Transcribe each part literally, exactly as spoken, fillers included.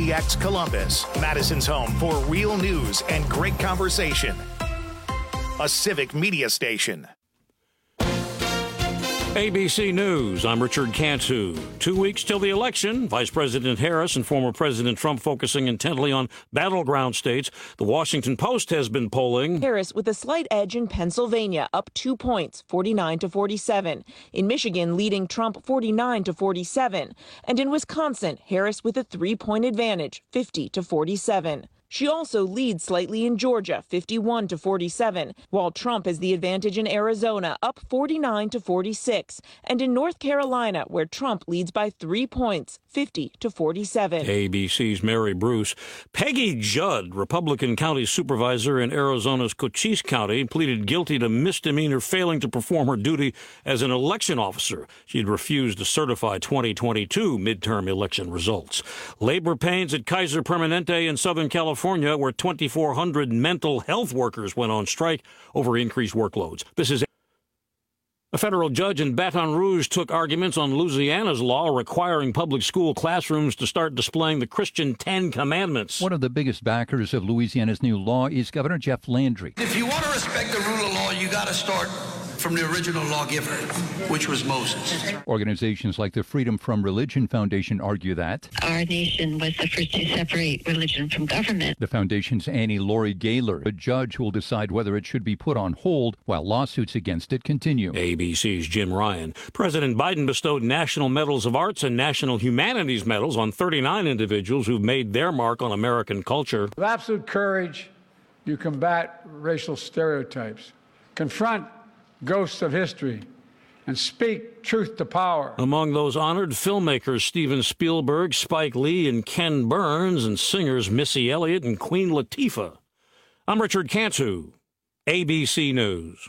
T X Columbus, Madison's home for real news and great conversation. A Civic Media station. A B C News, I'm Richard Cantu. Two weeks till the election, Vice President Harris and former President Trump focusing intently on battleground states. The Washington Post has been polling Harris with a slight edge in Pennsylvania, up two points, forty-nine to forty-seven. In Michigan, leading Trump forty-nine to forty-seven. And in Wisconsin, Harris with a three-point advantage, fifty to forty-seven. She also leads slightly in Georgia, fifty-one to forty-seven, while Trump has the advantage in Arizona, up forty-nine to forty-six, and in North Carolina, where Trump leads by three points, fifty to forty-seven. A B C's Mary Bruce. Peggy Judd, Republican county supervisor in Arizona's Cochise County, pleaded guilty to misdemeanor failing to perform her duty as an election officer. She had refused to certify twenty twenty-two midterm election results. Labor pains at Kaiser Permanente in Southern California, where twenty-four hundred mental health workers went on strike over increased workloads. This is a federal judge in Baton Rouge took arguments on Louisiana's law requiring public school classrooms to start displaying the Christian Ten Commandments. One of the biggest backers of Louisiana's new law is Governor Jeff Landry. If you want to respect the rule of law, you got to start from the original lawgiver, which was Moses. Organizations like the Freedom from Religion Foundation argue that our nation was the first to separate religion from government. The foundation's Annie Laurie Gaylor, a judge will decide whether it should be put on hold while lawsuits against it continue. A B C's Jim Ryan. President Biden bestowed National Medals of Arts and National Humanities Medals on thirty-nine individuals who've made their mark on American culture. With absolute courage, you combat racial stereotypes, confront ghosts of history, and speak truth to power. Among those honored, filmmakers Steven Spielberg, Spike Lee, and Ken Burns, and singers Missy Elliott and Queen Latifah. I'm Richard Cantu, A B C News.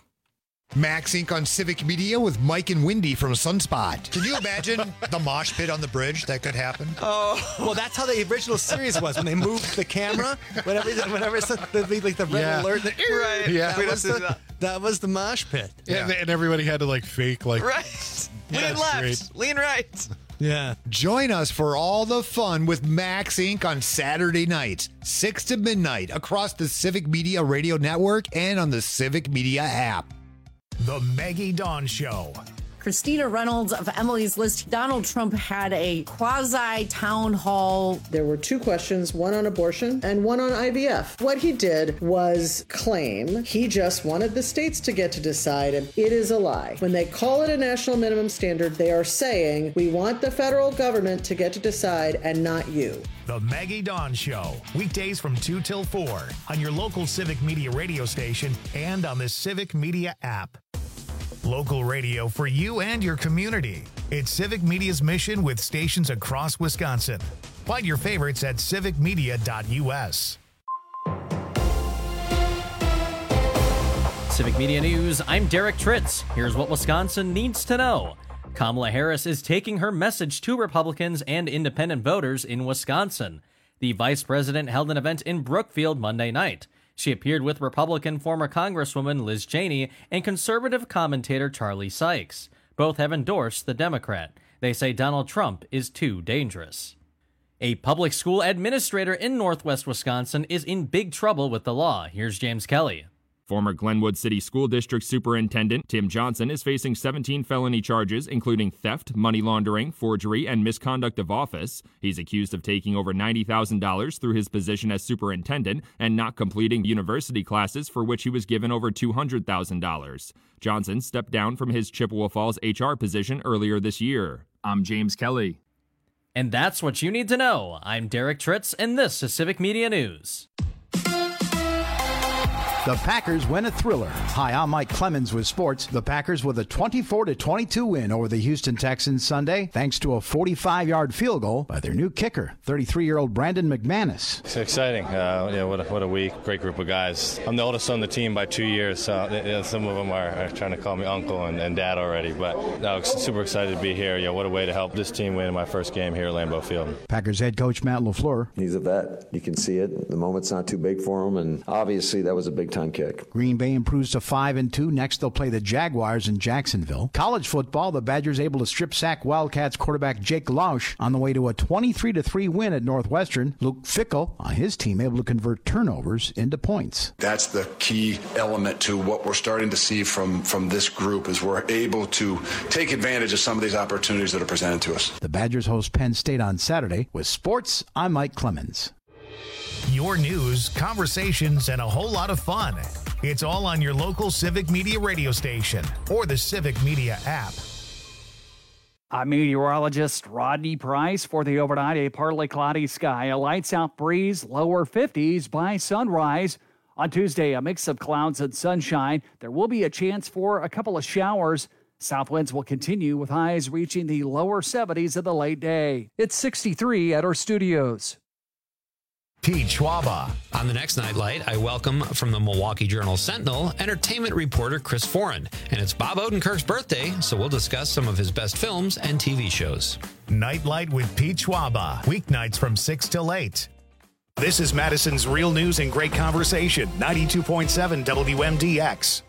Max Incorporated on Civic Media with Mike and Wendy from Sunspot. Can you imagine the mosh pit on the bridge? That could happen. Oh, well, that's how the original series was when they moved the camera. Whenever, whenever it's the, like the red yeah. alert, the, right? Yeah, that was the, that was the mosh pit. Yeah, yeah. And everybody had to like fake like right. Yeah, lean left, straight. lean right. Yeah. Join us for all the fun with Max Incorporated on Saturday nights, six to midnight, across the Civic Media Radio Network and on the Civic Media app. The Maggie Dawn Show. Christina Reynolds of Emily's List. Donald Trump had a quasi-town hall. There were two questions, one on abortion and one on I V F. What he did was claim he just wanted the states to get to decide, and it is a lie. When they call it a national minimum standard, they are saying, we want the federal government to get to decide and not you. The Maggie Dawn Show, weekdays from two till four on your local Civic Media radio station and on the Civic Media app. Local radio for you and your community. It's Civic Media's mission with stations across Wisconsin. Find your favorites at civic media dot u s. Civic Media News, I'm Derek Tritz. Here's what Wisconsin needs to know. Kamala Harris is taking her message to Republicans and independent voters in Wisconsin. The vice president held an event in Brookfield Monday night. She appeared with Republican former Congresswoman Liz Cheney and conservative commentator Charlie Sykes. Both have endorsed the Democrat. They say Donald Trump is too dangerous. A public school administrator in northwest Wisconsin is in big trouble with the law. Here's James Kelly. Former Glenwood City School District Superintendent Tim Johnson is facing seventeen felony charges, including theft, money laundering, forgery, and misconduct of office. He's accused of taking over ninety thousand dollars through his position as superintendent and not completing university classes for which he was given over two hundred thousand dollars. Johnson stepped down from his Chippewa Falls H R position earlier this year. I'm James Kelly. And that's what you need to know. I'm Derek Tritz, and this is Civic Media News. The Packers win a thriller. Hi, I'm Mike Clemens with sports. The Packers with a twenty-four to twenty-two win over the Houston Texans Sunday, thanks to a forty-five-yard field goal by their new kicker, thirty-three-year-old Brandon McManus. It's exciting. Uh, yeah, what a, what a week. Great group of guys. I'm the oldest on the team by two years, so yeah, some of them are, are trying to call me uncle and, and dad already. But I was super excited to be here. Yeah, what a way to help this team win in my first game here at Lambeau Field. Packers head coach Matt LaFleur. He's a vet. You can see it. The moment's not too big for him, and obviously that was a big time kick. Green Bay improves to five and two. Next, they'll play the Jaguars in Jacksonville. College football, the Badgers able to strip sack Wildcats quarterback Jake Lausch on the way to a twenty-three to three win at Northwestern. Luke Fickell on his team able to convert turnovers into points. That's the key element to what we're starting to see from, from this group is we're able to take advantage of some of these opportunities that are presented to us. The Badgers host Penn State on Saturday. With sports, I'm Mike Clemens. Your news, conversations, and a whole lot of fun. It's all on your local Civic Media radio station or the Civic Media app. I'm meteorologist Rodney Price. For the overnight, a partly cloudy sky, a lights-out breeze, lower fifties by sunrise. On Tuesday, a mix of clouds and sunshine. There will be a chance for a couple of showers. South winds will continue with highs reaching the lower seventies in the late day. It's sixty-three at our studios. Pete Schwaba. On the next Nightlight, I welcome from the Milwaukee Journal-Sentinel entertainment reporter Chris Foran. And it's Bob Odenkirk's birthday, so we'll discuss some of his best films and T V shows. Nightlight with Pete Schwaba. Weeknights from six till eight. This is Madison's Real News and Great Conversation, ninety-two point seven W M D X.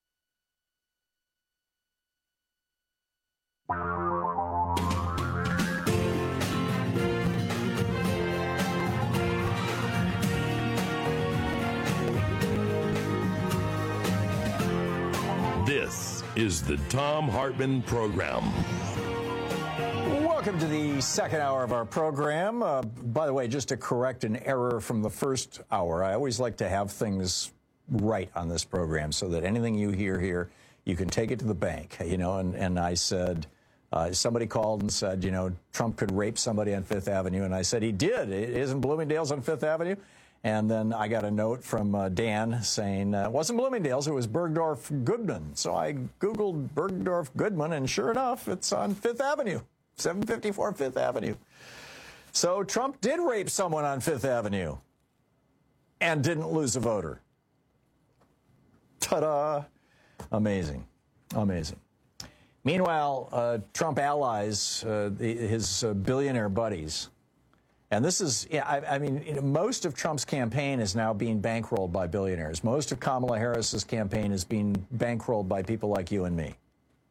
This is the Thom Hartmann Program. Welcome to the second hour of our program. Uh, by the way, just to correct an error from the first hour, I always like to have things right on this program so that anything you hear here, you can take it to the bank. You know, and, and I said, uh, somebody called and said, you know, Trump could rape somebody on Fifth Avenue. And I said, he did. Isn't Bloomingdale's on Fifth Avenue? And then I got a note from uh, Dan saying, uh, it wasn't Bloomingdale's, it was Bergdorf Goodman. So I Googled Bergdorf Goodman, and sure enough, it's on Fifth Avenue, seven fifty-four Fifth Avenue. So Trump did rape someone on Fifth Avenue and didn't lose a voter. Ta-da! Amazing. Amazing. Meanwhile, uh, Trump allies, uh, the, his uh, billionaire buddies, and this is, yeah, I, I mean, you know, most of Trump's campaign is now being bankrolled by billionaires. Most of Kamala Harris's campaign is being bankrolled by people like you and me.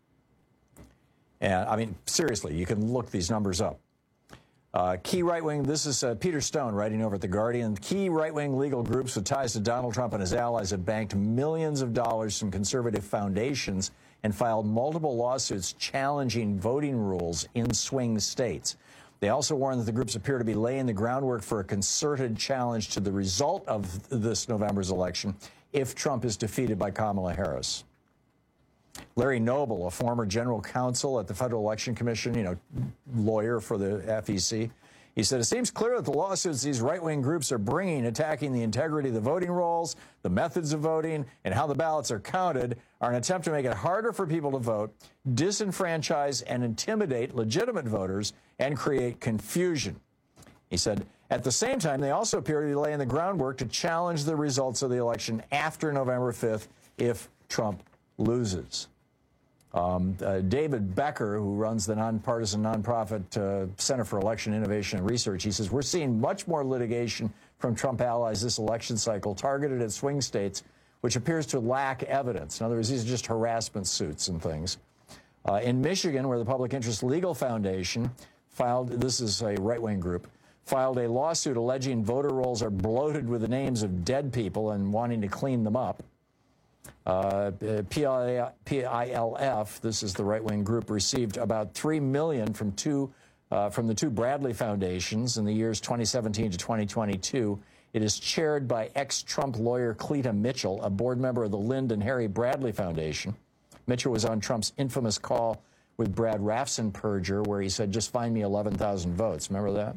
And I mean, seriously, you can look these numbers up. Uh, key right-wing, this is uh, Peter Stone writing over at The Guardian. Key right-wing legal groups with ties to Donald Trump and his allies have banked millions of dollars from conservative foundations and filed multiple lawsuits challenging voting rules in swing states. They also warn that the groups appear to be laying the groundwork for a concerted challenge to the result of this November's election if Trump is defeated by Kamala Harris. Larry Noble, a former general counsel at the Federal Election Commission, you know, lawyer for the F E C, he said, it seems clear that the lawsuits these right-wing groups are bringing, attacking the integrity of the voting rolls, the methods of voting, and how the ballots are counted, are an attempt to make it harder for people to vote, disenfranchise and intimidate legitimate voters, and create confusion. He said, at the same time, they also appear to be laying the groundwork to challenge the results of the election after November fifth if Trump loses. Um, uh, David Becker, who runs the nonpartisan nonprofit uh, Center for Election Innovation and Research, he says, we're seeing much more litigation from Trump allies this election cycle targeted at swing states, which appears to lack evidence. In other words, these are just harassment suits and things. Uh, in Michigan, where the Public Interest Legal Foundation filed, this is a right-wing group, filed a lawsuit alleging voter rolls are bloated with the names of dead people and wanting to clean them up. Uh, P I L F, this is the right-wing group, received about three million dollars from two uh, from the two Bradley foundations in the years twenty seventeen to twenty twenty-two. It is chaired by ex-Trump lawyer Cleta Mitchell, a board member of the Lynd and Harry Bradley Foundation. Mitchell was on Trump's infamous call with Brad Raffensperger, where he said, just find me eleven thousand votes. Remember that?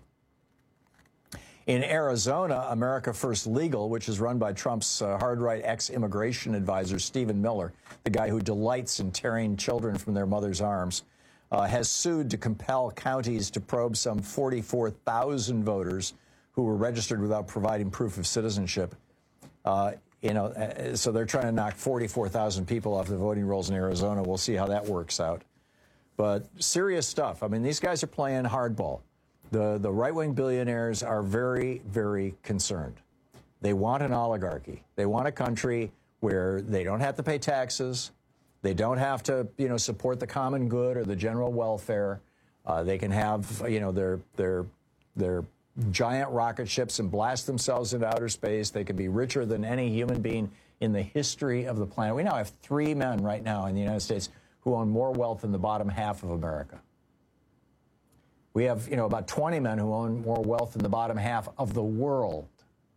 In Arizona, America First Legal, which is run by Trump's uh, hard-right ex-immigration advisor, Stephen Miller, the guy who delights in tearing children from their mother's arms, uh, has sued to compel counties to probe some forty-four thousand voters who were registered without providing proof of citizenship. Uh, you know, uh, so they're trying to knock forty-four thousand people off the voting rolls in Arizona. We'll see how that works out. But serious stuff. I mean, these guys are playing hardball. The, the right-wing billionaires are very, very concerned. They want an oligarchy. They want a country where they don't have to pay taxes. They don't have to, you know, support the common good or the general welfare. Uh, they can have, you know, their their their giant rocket ships and blast themselves into outer space. They can be richer than any human being in the history of the planet. We now have three men right now in the United States who own more wealth than the bottom half of America. We have, you know, about twenty men who own more wealth than the bottom half of the world.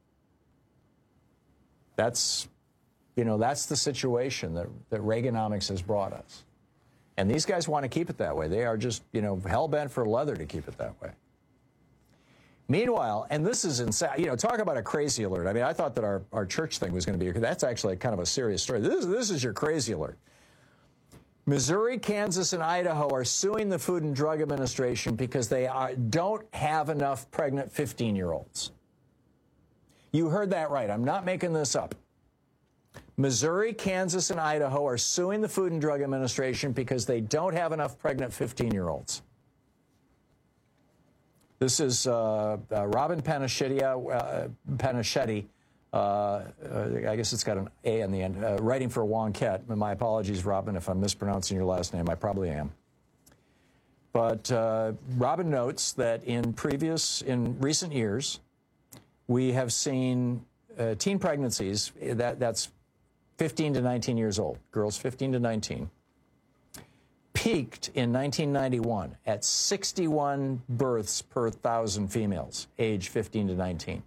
That's, you know, that's the situation that, that Reaganomics has brought us. And these guys want to keep it that way. They are just, you know, hell-bent for leather to keep it that way. Meanwhile, and this is insane, you know, talk about a crazy alert. I mean, I thought that our, our church thing was going to be, that's actually kind of a serious story. This, this is your crazy alert. Missouri, Kansas, and Idaho are suing the Food and Drug Administration because they are, don't have enough pregnant fifteen-year-olds. You heard that right. I'm not making this up. Missouri, Kansas, and Idaho are suing the Food and Drug Administration because they don't have enough pregnant fifteen-year-olds. This is uh, uh, Robin Panischetti, uh, Panischetti uh, uh, I guess it's got an A in the end, uh, writing for Wonkette. My apologies, Robin, if I'm mispronouncing your last name. I probably am. But uh, Robin notes that in previous, in recent years, we have seen uh, teen pregnancies, that, that's fifteen to nineteen years old, girls fifteen to nineteen, peaked in nineteen ninety-one at sixty-one births per thousand females, age fifteen to nineteen.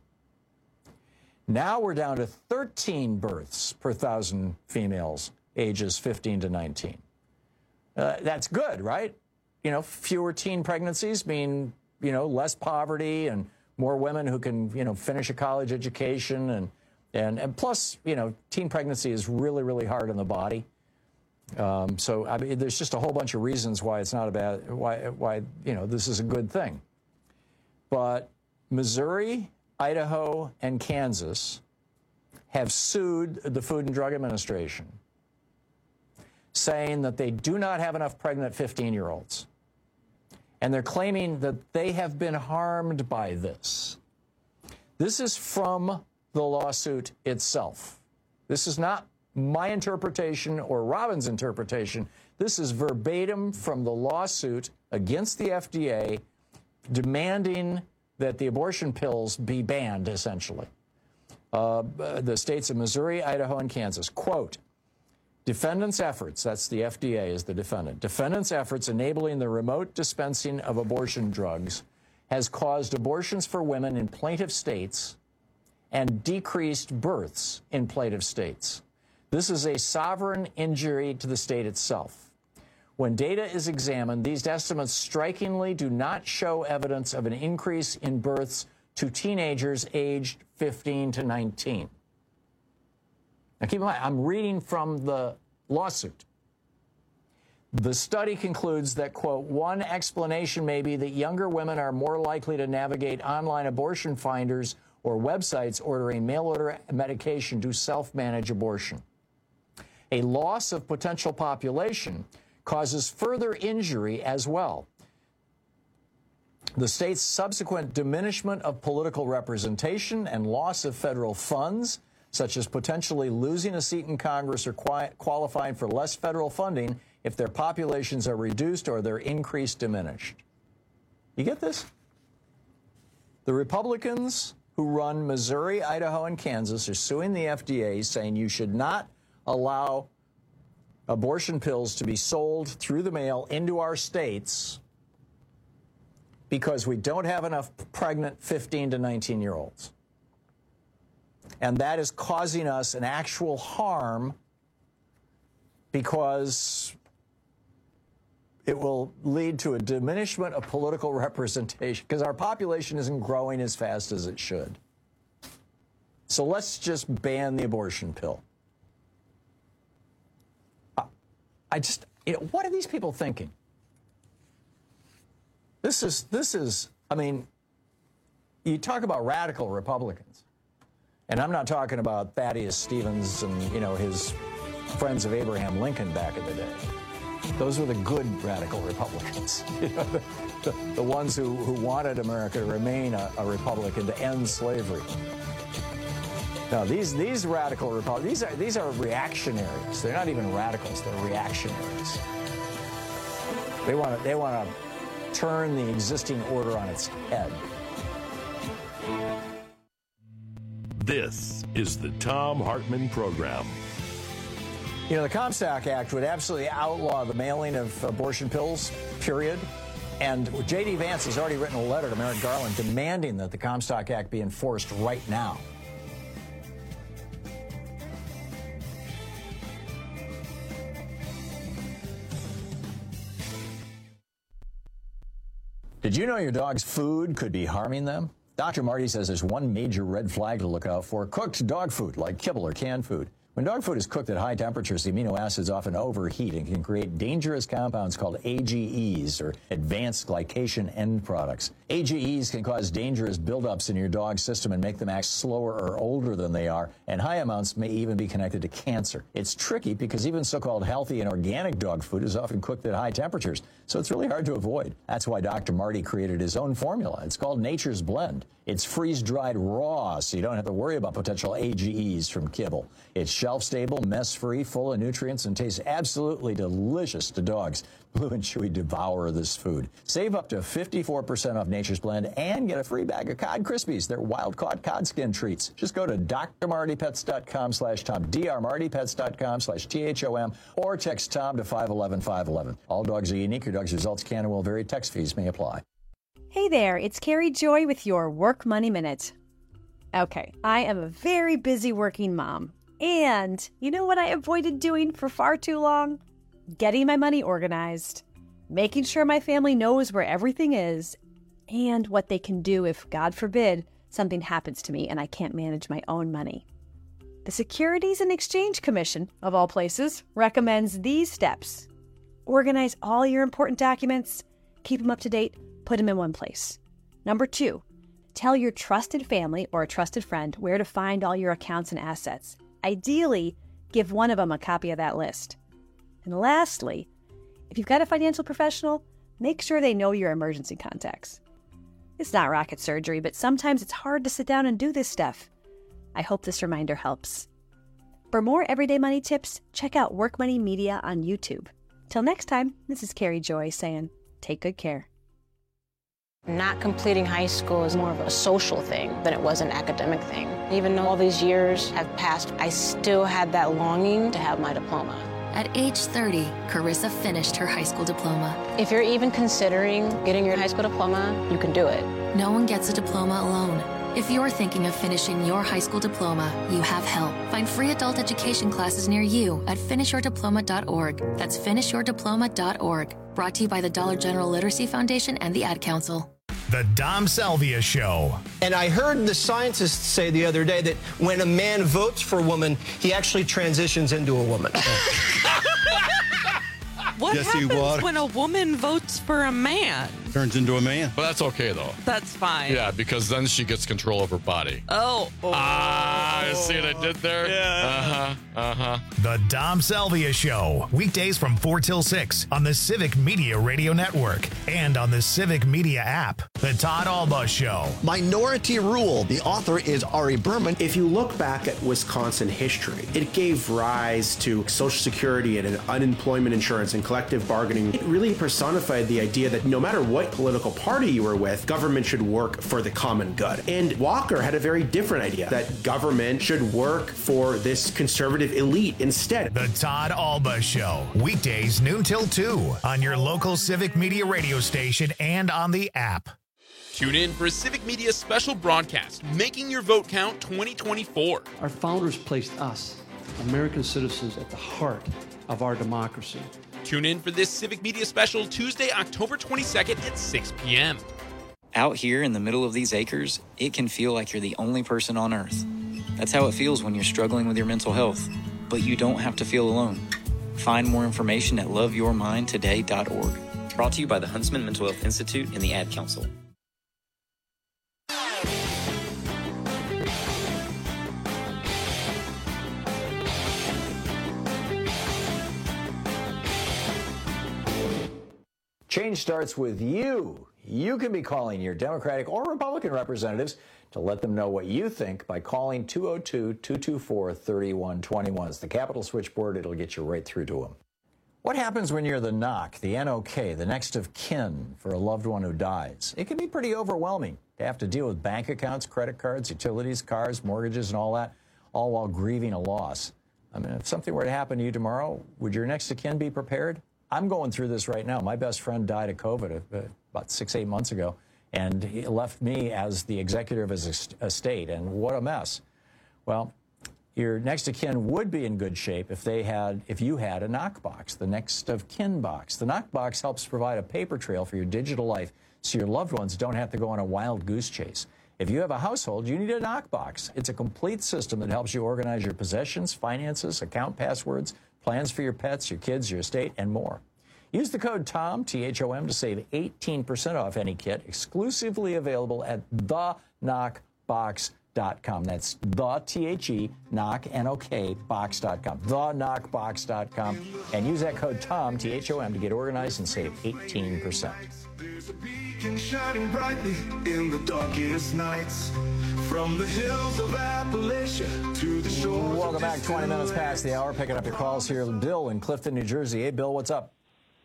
Now we're down to thirteen births per thousand females, ages fifteen to nineteen. Uh, that's good, right? You know, fewer teen pregnancies mean, you know, less poverty and more women who can, you know, finish a college education. And, and, and plus, you know, teen pregnancy is really, really hard on the body. Um, so I mean, there's just a whole bunch of reasons why it's not a bad, why, why, you know, this is a good thing. But Missouri, Idaho, and Kansas have sued the Food and Drug Administration, saying that they do not have enough pregnant fifteen-year-olds. And they're claiming that they have been harmed by this. This is from the lawsuit itself. This is not my interpretation or Robin's interpretation. This is verbatim from the lawsuit against the F D A, demanding that the abortion pills be banned, essentially. Uh, the states of Missouri, Idaho, and Kansas. Quote, defendants' efforts, that's the F D A is the defendant, defendants' efforts enabling the remote dispensing of abortion drugs has caused abortions for women in plaintiff states and decreased births in plaintiff states. This is a sovereign injury to the state itself. When data is examined, these estimates strikingly do not show evidence of an increase in births to teenagers aged fifteen to nineteen. Now, keep in mind, I'm reading from the lawsuit. The study concludes that, quote, one explanation may be that younger women are more likely to navigate online abortion finders or websites ordering mail-order medication to self-manage abortion. A loss of potential population causes further injury as well. The state's subsequent diminishment of political representation and loss of federal funds, such as potentially losing a seat in Congress or qualifying for less federal funding if their populations are reduced or their increase diminished. You get this? The Republicans who run Missouri, Idaho, and Kansas are suing the F D A, saying you should not allow abortion pills to be sold through the mail into our states because we don't have enough pregnant fifteen to nineteen-year-olds. And that is causing us an actual harm because it will lead to a diminishment of political representation because our population isn't growing as fast as it should. So let's just ban the abortion pill. I just, you know, what are these people thinking? This is, this is, I mean, you talk about radical Republicans, and I'm not talking about Thaddeus Stevens and, you know, his friends of Abraham Lincoln back in the day. Those were the good radical Republicans, you know, the, the, the ones who, who wanted America to remain a, a republic and to end slavery. No, these these radical Republicans, these are these are reactionaries. They're not even radicals. They're reactionaries. They want to they want to turn the existing order on its head. This is the Thom Hartmann Program. You know, the Comstock Act would absolutely outlaw the mailing of abortion pills, period. And J D. Vance has already written a letter to Merrick Garland demanding that the Comstock Act be enforced right now. Did you know your dog's food could be harming them? Doctor Marty says there's one major red flag to look out for: cooked dog food, like kibble or canned food. When dog food is cooked at high temperatures, the amino acids often overheat and can create dangerous compounds called A G Es, or advanced glycation end products. A G Es can cause dangerous buildups in your dog's system and make them act slower or older than they are, and high amounts may even be connected to cancer. It's tricky because even so-called healthy and organic dog food is often cooked at high temperatures, so it's really hard to avoid. That's why Doctor Marty created his own formula. It's called Nature's Blend. It's freeze-dried raw, so you don't have to worry about potential A G Es from kibble. It's shelf-stable, mess-free, full of nutrients, and tastes absolutely delicious to dogs. Blue and Chewy devour this food. Save up to fifty-four percent off Nature's Blend and get a free bag of Cod Krispies. They're wild-caught cod skin treats. Just go to D R Marty Pets dot com slash Tom, D R Marty Pets dot com slash T H O M, or text Tom to five one one five one one. All dogs are unique. Your dog's results can and will vary. Text fees may apply. Hey there, it's Carrie Joy with your Work Money Minute. Okay, I am a very busy working mom. And you know what I avoided doing for far too long? Getting my money organized, making sure my family knows where everything is, and what they can do if, God forbid, something happens to me and I can't manage my own money. The Securities and Exchange Commission, of all places, recommends these steps. Organize all your important documents, keep them up to date, put them in one place. Number two, tell your trusted family or a trusted friend where to find all your accounts and assets. Ideally, give one of them a copy of that list. And lastly, if you've got a financial professional, make sure they know your emergency contacts. It's not rocket surgery, but sometimes it's hard to sit down and do this stuff. I hope this reminder helps. For more everyday money tips, check out Work Money Media on YouTube. Till next time, this is Carrie Joy saying, take good care. Not completing high school is more of a social thing than it was an academic thing. Even though all these years have passed, I still had that longing to have my diploma. At age thirty, Carissa finished her high school diploma. If you're even considering getting your high school diploma, you can do it. No one gets a diploma alone. If you're thinking of finishing your high school diploma, you have help. Find free adult education classes near you at finish your diploma dot org. That's finish your diploma dot org. Brought to you by the Dollar General Literacy Foundation and the Ad Council. The Dom Salvia Show. And I heard the scientists say the other day that when a man votes for a woman, he actually transitions into a woman. What Jesse happens Watt. when a woman votes for a man? Turns into a man. But that's okay, though. That's fine. Yeah, because then she gets control of her body. Oh. oh. Ah, you see what I did there? Yeah. Uh-huh, uh-huh. The Dom Salvia Show. Weekdays from four till six on the Civic Media Radio Network and on the Civic Media app. The Todd Alba Show. Minority Rule. The author is Ari Berman. If you look back at Wisconsin history, it gave rise to Social Security and unemployment insurance and collective bargaining. It really personified the idea that no matter what political party you were with, government should work for the common good. And Walker had a very different idea, that government should work for this conservative elite instead. The Todd Alba Show. Weekdays noon till two on your local Civic Media radio station and on the app. Tune in for a Civic Media special broadcast, Making Your Vote Count twenty twenty-four. Our founders placed us, American citizens, at the heart of our democracy. Tune in for this Civic Media special Tuesday, October twenty-second at six p.m. Out here in the middle of these acres, it can feel like you're the only person on Earth. That's how it feels when you're struggling with your mental health. But you don't have to feel alone. Find more information at love your mind today dot org. Brought to you by the Huntsman Mental Health Institute and the Ad Council. Change starts with you. You can be calling your Democratic or Republican representatives to let them know what you think by calling two oh two, two two four, three one two one. It's the Capital Switchboard. It'll get you right through to them. What happens when you're the N O C, the N O K, the next of kin for a loved one who dies? It can be pretty overwhelming to have to deal with bank accounts, credit cards, utilities, cars, mortgages, and all that, all while grieving a loss. I mean, if something were to happen to you tomorrow, would your next of kin be prepared? I'm going through this right now. My best friend died of COVID uh, about six, eight months ago, and he left me as the executor of his estate, and what a mess. Well, your next of kin would be in good shape if they had, if you had a knock box, the next of kin box. The knock box helps provide a paper trail for your digital life so your loved ones don't have to go on a wild goose chase. If you have a household, you need a knock box. It's a complete system that helps you organize your possessions, finances, account passwords, plans for your pets, your kids, your estate, and more. Use the code TOM, T H O M, to save eighteen percent off any kit, exclusively available at the knock box dot com. That's the, T H E, knock, N O K, box dot com. the knock box dot com. And use that code TOM, T H O M, to get organized and save eighteen percent. There's a beacon shining brightly in the darkest nights. From the hills of Appalachia to the shores. Welcome back. twenty minutes past the hour. Picking up your calls here. Bill in Clifton, New Jersey. Hey, Bill, what's up?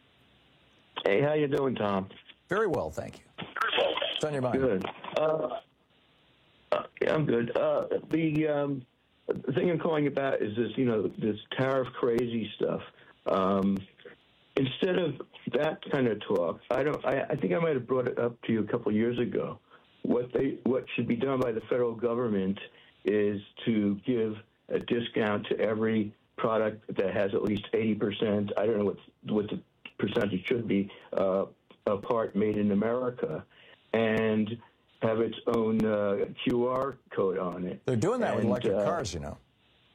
Hey, how you doing, Tom? Very well, thank you. What's on your mind? Good. Uh, uh, yeah, I'm good. Uh, the, um, the thing I'm calling about is this, you know, this tariff crazy stuff. Um, instead of that kind of talk, I don't. I, I think I might have brought it up to you a couple of years ago. What they, what should be done by the federal government is to give a discount to every product that has at least eighty percent. I don't know what what the percentage should be, uh, a part made in America, and have its own uh, Q R code on it. They're doing that and, with electric uh, cars, you know.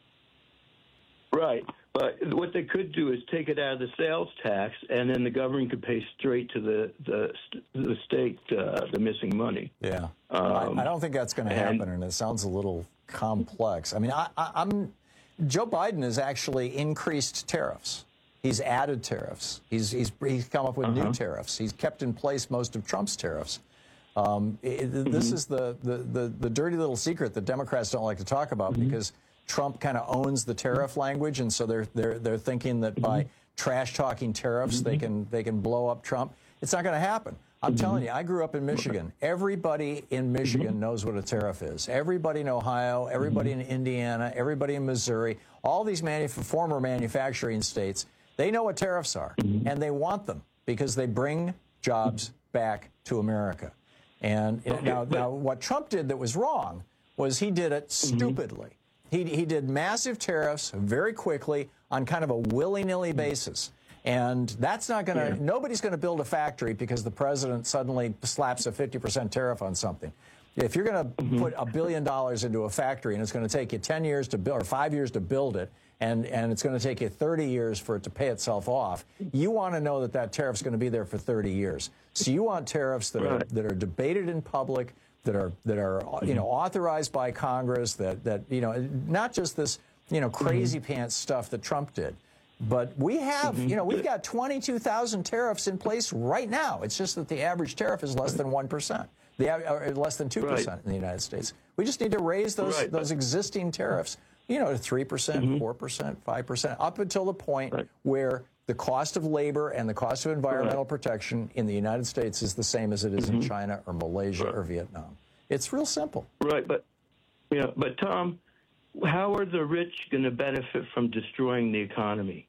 Right. But what they could do is take it out of the sales tax, and then the government could pay straight to the the, the state uh, the missing money. Yeah. Um, I, I don't think that's going to happen, and, and it sounds a little complex. I mean, I, I, I'm Joe Biden has actually increased tariffs. He's added tariffs. He's he's he's come up with uh-huh. new tariffs. He's kept in place most of Trump's tariffs. Um, it, mm-hmm. This is the, the, the, the dirty little secret that Democrats don't like to talk about mm-hmm. because Trump kind of owns the tariff language, and so they're they're they're thinking that mm-hmm. by trash talking tariffs mm-hmm. they can they can blow up Trump. It's not going to happen. I'm mm-hmm. telling you, I grew up in Michigan. Everybody in Michigan mm-hmm. knows what a tariff is. Everybody in Ohio, everybody mm-hmm. in Indiana, everybody in Missouri, all these manuf- former manufacturing states, they know what tariffs are, mm-hmm. and they want them because they bring jobs back to America. And okay, now, but, now, what Trump did that was wrong was he did it stupidly. Mm-hmm. He, he did massive tariffs very quickly on kind of a willy-nilly basis. And that's not going to, yeah. nobody's going to build a factory because the president suddenly slaps a fifty percent tariff on something. If you're going to mm-hmm. put a billion dollars into a factory and it's going to take you ten years to build, or five years to build it, and, and it's going to take you thirty years for it to pay itself off, you want to know that that tariff's going to be there for thirty years. So you want tariffs that right. are that are debated in public, that are that are you know authorized by Congress, that that you know not just this you know crazy mm-hmm. pants stuff that Trump did. But we have, mm-hmm. you know, we've got twenty-two thousand tariffs in place right now. It's just that the average tariff is less than one percent, the or less than two percent right. in the United States. We just need to raise those right. those existing tariffs, you know, to three percent, mm-hmm. four percent, five percent, up until the point right. where the cost of labor and the cost of environmental right. protection in the United States is the same as it is mm-hmm. in China or Malaysia right. or Vietnam. It's real simple. Right, but, you know, but Tom, how are the rich going to benefit from destroying the economy?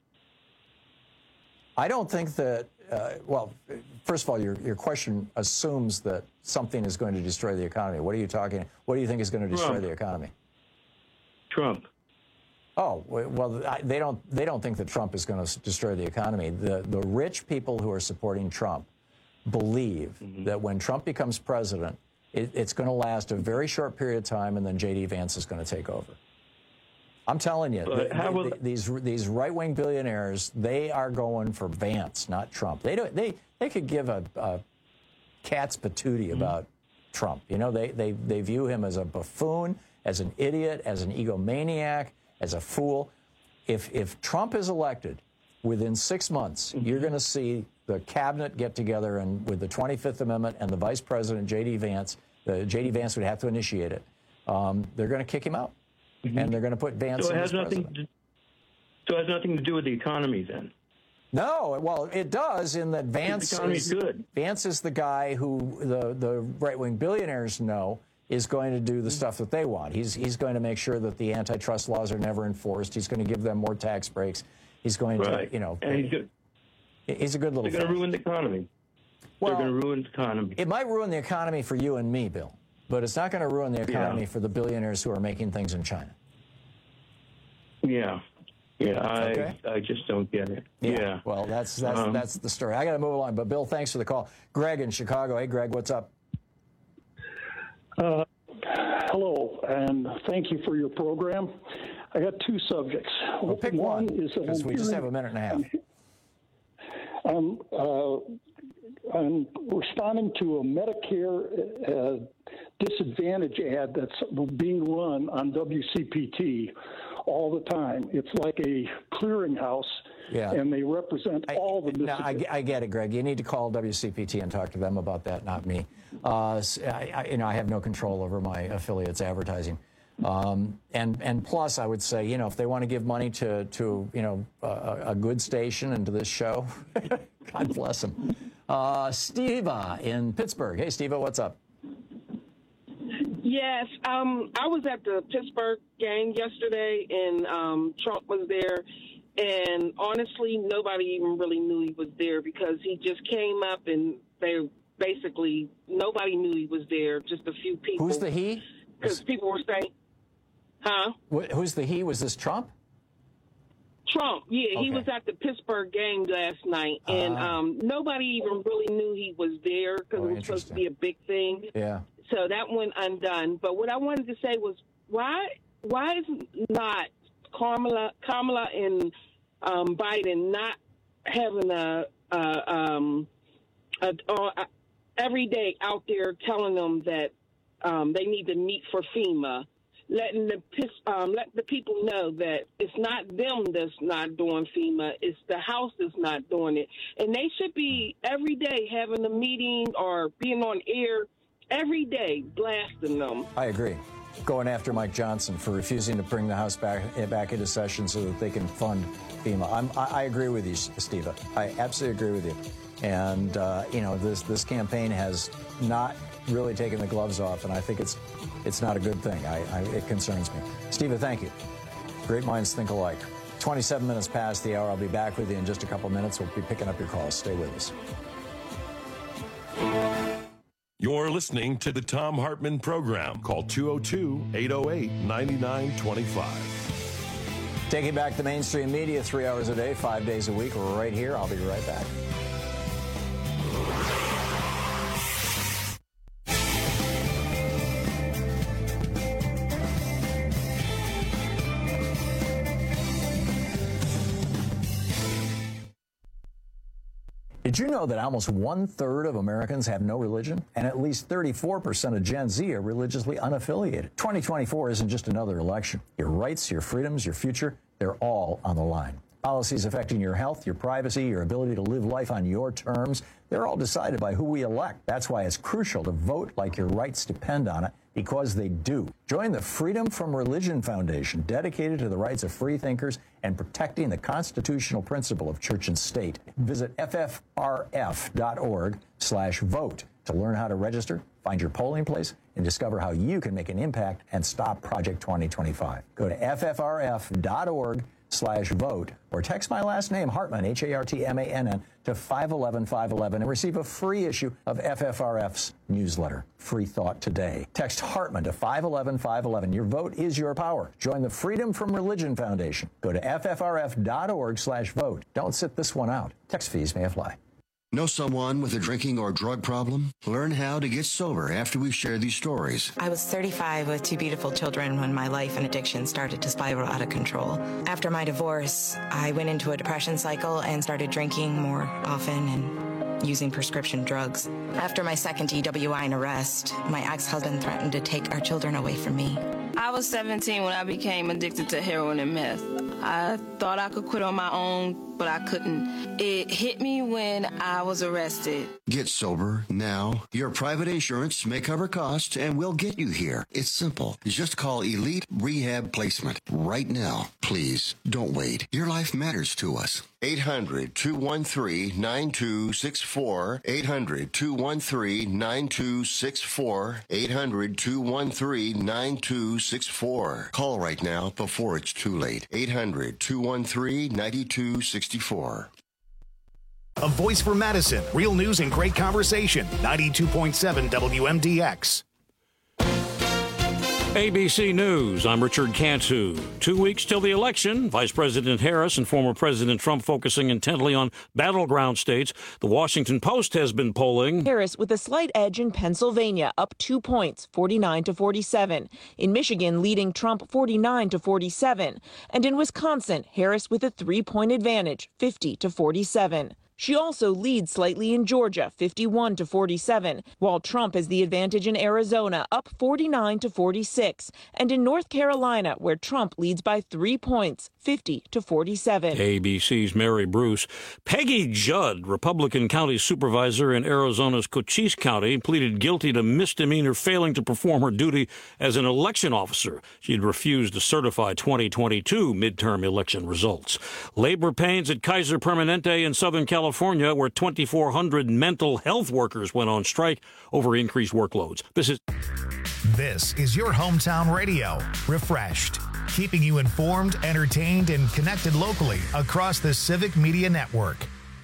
I don't think that, uh, well, first of all, your, your question assumes that something is going to destroy the economy. What are you talking, what do you think is going to destroy Trump. the economy? Trump. Oh, well, they don't, they don't think that Trump is going to destroy the economy. The, the rich people who are supporting Trump believe mm-hmm. that when Trump becomes president, it, it's going to last a very short period of time, and then J D Vance is going to take over. I'm telling you, the, the, the, these these right-wing billionaires, they are going for Vance, not Trump. They don't, they they could give a, a cat's patootie mm-hmm. about Trump. You know, they, they they view him as a buffoon, as an idiot, as an egomaniac, as a fool. If if Trump is elected, within six months, mm-hmm. you're going to see the cabinet get together and with the twenty-fifth Amendment and the Vice President, J D Vance, The J D. Vance would have to initiate it. Um, they're going to kick him out, mm-hmm. and they're going to put Vance so it in has as nothing president. To, so it has nothing to do with the economy then? No, well, it does in that Vance the economy's is, good. Vance is the guy who the, the right-wing billionaires know is going to do the stuff that they want. He's, he's going to make sure that the antitrust laws are never enforced. He's going to give them more tax breaks. He's going right. to, you know... And he's good. He's a good little They're going to ruin the economy. Well, They're going to ruin the economy. It might ruin the economy for you and me, Bill, but it's not going to ruin the economy yeah. for the billionaires who are making things in China. Yeah. Yeah, I okay. I just don't get it. Yeah. yeah. Well, that's that's um, that's the story. I got to move along, but Bill, thanks for the call. Greg in Chicago. Hey, Greg, what's up? Uh, hello, and thank you for your program. I got two subjects. Well, pick one, one is because we just have a minute and a half. I'm, uh, I'm responding to a Medicare uh, disadvantage ad that's being run on W C P T all the time. It's like a clearinghouse, yeah. and they represent I, all the no, I, I get it, Greg. You need to call W C P T and talk to them about that, not me. Uh, I, I, you know, I have no control over my affiliates' advertising. Um, and and plus, I would say, you know, if they want to give money to to you know a, a good station and to this show, God bless them. Uh, Steva in Pittsburgh. Hey, Steva, what's up? Yes, um, I was at the Pittsburgh game yesterday, and um, Trump was there. And honestly, nobody even really knew he was there because he just came up and they basically nobody knew he was there. Just a few people. Who's the he? Because people were saying, huh? Who's the he? Was this Trump? Trump, yeah, okay. He was at the Pittsburgh game last night, and uh, um, nobody even really knew he was there because oh, it was supposed to be a big thing. Yeah. So that went undone. But what I wanted to say was, why why is not Kamala Kamala and um, Biden not having a, a, um, a, a every day out there telling them that um, they need to meet for FEMA? Letting the um, let the people know that it's not them that's not doing FEMA, it's the House that's not doing it. And they should be every day having a meeting or being on air every day blasting them. I agree. Going after Mike Johnson for refusing to bring the House back back into session so that they can fund FEMA. I'm, I, I agree with you, Steva. I absolutely agree with you. And, uh, you know, this, this campaign has not really taken the gloves off, and I think it's it's not a good thing. I, I, it concerns me. Steva, thank you. Great minds think alike. twenty-seven minutes past the hour. I'll be back with you in just a couple minutes. We'll be picking up your calls. Stay with us. You're listening to the Thom Hartmann Program. Call two oh two, eight oh eight, nine nine two five. Taking back the mainstream media three hours a day, five days a week. We're right here. I'll be right back. Did you know that almost one-third of Americans have no religion? And at least thirty-four percent of Gen Z are religiously unaffiliated. twenty twenty-four isn't just another election. Your rights, your freedoms, your future, they're all on the line. Policies affecting your health, your privacy, your ability to live life on your terms, they're all decided by who we elect. That's why it's crucial to vote like your rights depend on it, because they do. Join the Freedom from Religion Foundation, dedicated to the rights of free thinkers and protecting the constitutional principle of church and state. Visit F F R F dot org slash vote to learn how to register, find your polling place, and discover how you can make an impact and stop Project twenty twenty-five. Go to F F R F dot org slash vote or text my last name, Hartmann, H A R T M A N N, to five eleven five eleven and receive a free issue of F F R F's newsletter, Free Thought Today. Text Hartmann to five eleven five eleven. Your vote is your power. Join the Freedom from Religion Foundation. Go to F F R F dot org slash vote. Don't sit this one out. Text fees may apply. Know someone with a drinking or drug problem? Learn how to get sober after we share these stories. I was thirty-five with two beautiful children when my life and addiction started to spiral out of control. After my divorce, I went into a depression cycle and started drinking more often and using prescription drugs. After my second D W I and arrest, my ex-husband threatened to take our children away from me. I was seventeen when I became addicted to heroin and meth. I thought I could quit on my own, but I couldn't. It hit me when I was arrested. Get sober now. Your private insurance may cover costs and we'll get you here. It's simple. Just call Elite Rehab Placement right now. Please don't wait. Your life matters to us. eight hundred, two one three, nine two six four. eight hundred, two one three, nine two six four. eight hundred, two one three, nine two six four. Call right now before it's too late. eight hundred, two one three, nine two six four. A voice for Madison. Real news and great conversation. ninety-two point seven W M D X. A B C News, I'm Richard Cantu. Two weeks till the election, Vice President Harris and former President Trump focusing intently on battleground states. The Washington Post has been polling. Harris with a slight edge in Pennsylvania, up two points, forty-nine to forty-seven. In Michigan, leading Trump forty-nine to forty-seven. And in Wisconsin, Harris with a three-point advantage, fifty to forty-seven. She also leads slightly in Georgia, fifty-one to forty-seven, while Trump has the advantage in Arizona, up forty-nine to forty-six, and in North Carolina, where Trump leads by three points, fifty to forty-seven. A B C's Mary Bruce. Peggy Judd, Republican county supervisor in Arizona's Cochise County, pleaded guilty to misdemeanor failing to perform her duty as an election officer. She'd refused to certify twenty twenty-two midterm election results. Labor pains at Kaiser Permanente in Southern California, where twenty-four hundred mental health workers went on strike over increased workloads. This is This is your hometown radio, refreshed, keeping you informed, entertained, and connected locally across the Civic Media Network.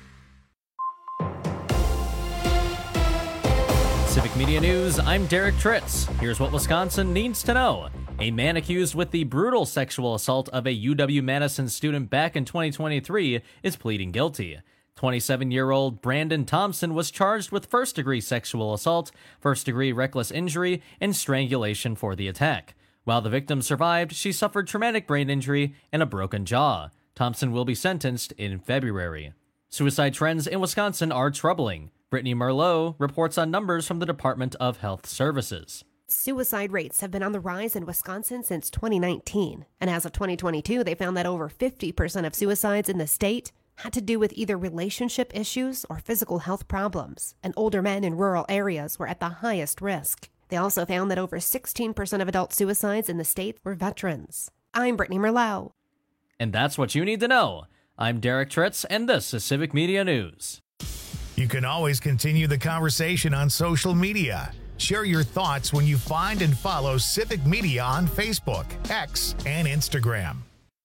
Civic Media News, I'm Derek Tritz. Here's what Wisconsin needs to know. A man accused with the brutal sexual assault of a U W-Madison student back in twenty twenty-three is pleading guilty. twenty-seven-year-old Brandon Thompson was charged with first-degree sexual assault, first-degree reckless injury, and strangulation for the attack. While the victim survived, she suffered traumatic brain injury and a broken jaw. Thompson will be sentenced in February. Suicide trends in Wisconsin are troubling. Brittany Merlot reports on numbers from the Department of Health Services. Suicide rates have been on the rise in Wisconsin since twenty nineteen. And as of twenty twenty-two, they found that over fifty percent of suicides in the state had to do with either relationship issues or physical health problems, and older men in rural areas were at the highest risk. They also found that over sixteen percent of adult suicides in the state were veterans. I'm Brittany Merlot. And that's what you need to know. I'm Derek Tritz, and this is Civic Media News. You can always continue the conversation on social media. Share your thoughts when you find and follow Civic Media on Facebook, X, and Instagram.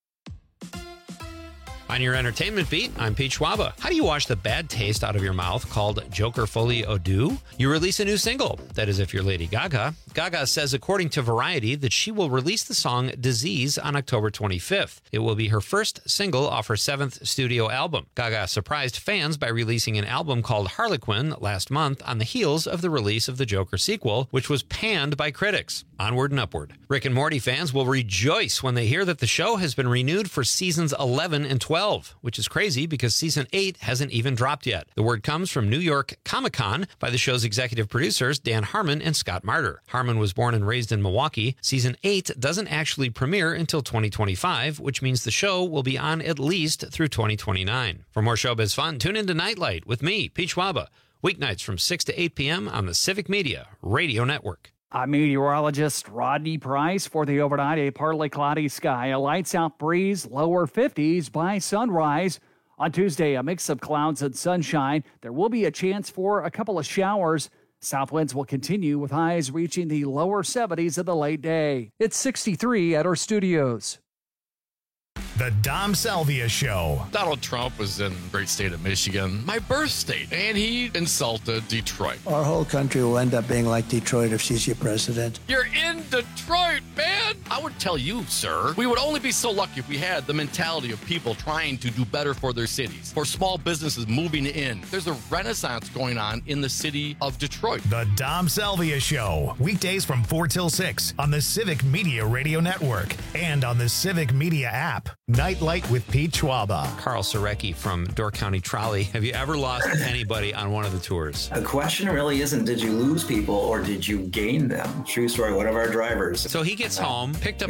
On your entertainment beat, I'm Pete Schwaba. How do you wash the bad taste out of your mouth called Joker Folie Eau Douce? You release a new single. That is if you're Lady Gaga. Gaga says, according to Variety, that she will release the song Disease on October twenty-fifth. It will be her first single off her seventh studio album. Gaga surprised fans by releasing an album called Harlequin last month on the heels of the release of the Joker sequel, which was panned by critics. Onward and upward. Rick and Morty fans will rejoice when they hear that the show has been renewed for seasons eleven and twelve, which is crazy because season eight hasn't even dropped yet. The word comes from New York Comic-Con by the show's executive producers Dan Harmon and Scott Marder. Harmon was born and raised in Milwaukee. Season eight doesn't actually premiere until twenty twenty-five, which means the show will be on at least through twenty twenty-nine. For more showbiz fun, tune into Nightlight with me, Pete Schwaba, weeknights from six to eight p.m. on the Civic Media Radio Network. I'm meteorologist Rodney Price. For the overnight, a partly cloudy sky, a lights-out breeze, lower fifties by sunrise. On Tuesday, a mix of clouds and sunshine. There will be a chance for a couple of showers. South winds will continue with highs reaching the lower seventies in the late day. It's sixty-three at our studios. The Dom Salvia Show. Donald Trump was in the great state of Michigan, my birth state, and he insulted Detroit. Our whole country will end up being like Detroit if she's your president. You're in Detroit, man! I would tell you, sir, we would only be so lucky if we had the mentality of people trying to do better for their cities, for small businesses moving in. There's a renaissance going on in the city of Detroit. The Dom Salvia Show. Weekdays from four till six on the Civic Media Radio Network and on the Civic Media app. Nightlight with Pete Schwaba. Carl Sarecki from Door County Trolley. Have you ever lost anybody on one of the tours? The question really isn't did you lose people or did you gain them? True story, one of our drivers. So he gets home, picked up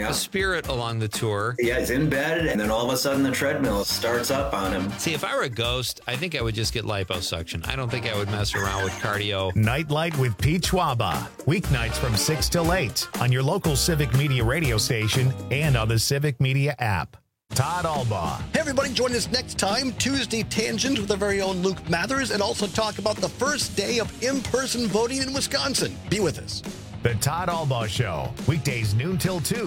yeah. the spirit along the tour. Yeah, he's in bed, and then all of a sudden the treadmill starts up on him. See, if I were a ghost, I think I would just get liposuction. I don't think I would mess around with cardio. Nightlight with Pete Schwaba. Weeknights from six till eight on your local Civic Media radio station and on the Civic Media app. Todd Albaugh. Hey, everybody, join us next time, Tuesday Tangent with our very own Luke Mathers, and also talk about the first day of in-person voting in Wisconsin. Be with us. The Todd Albaugh Show, weekdays noon till two.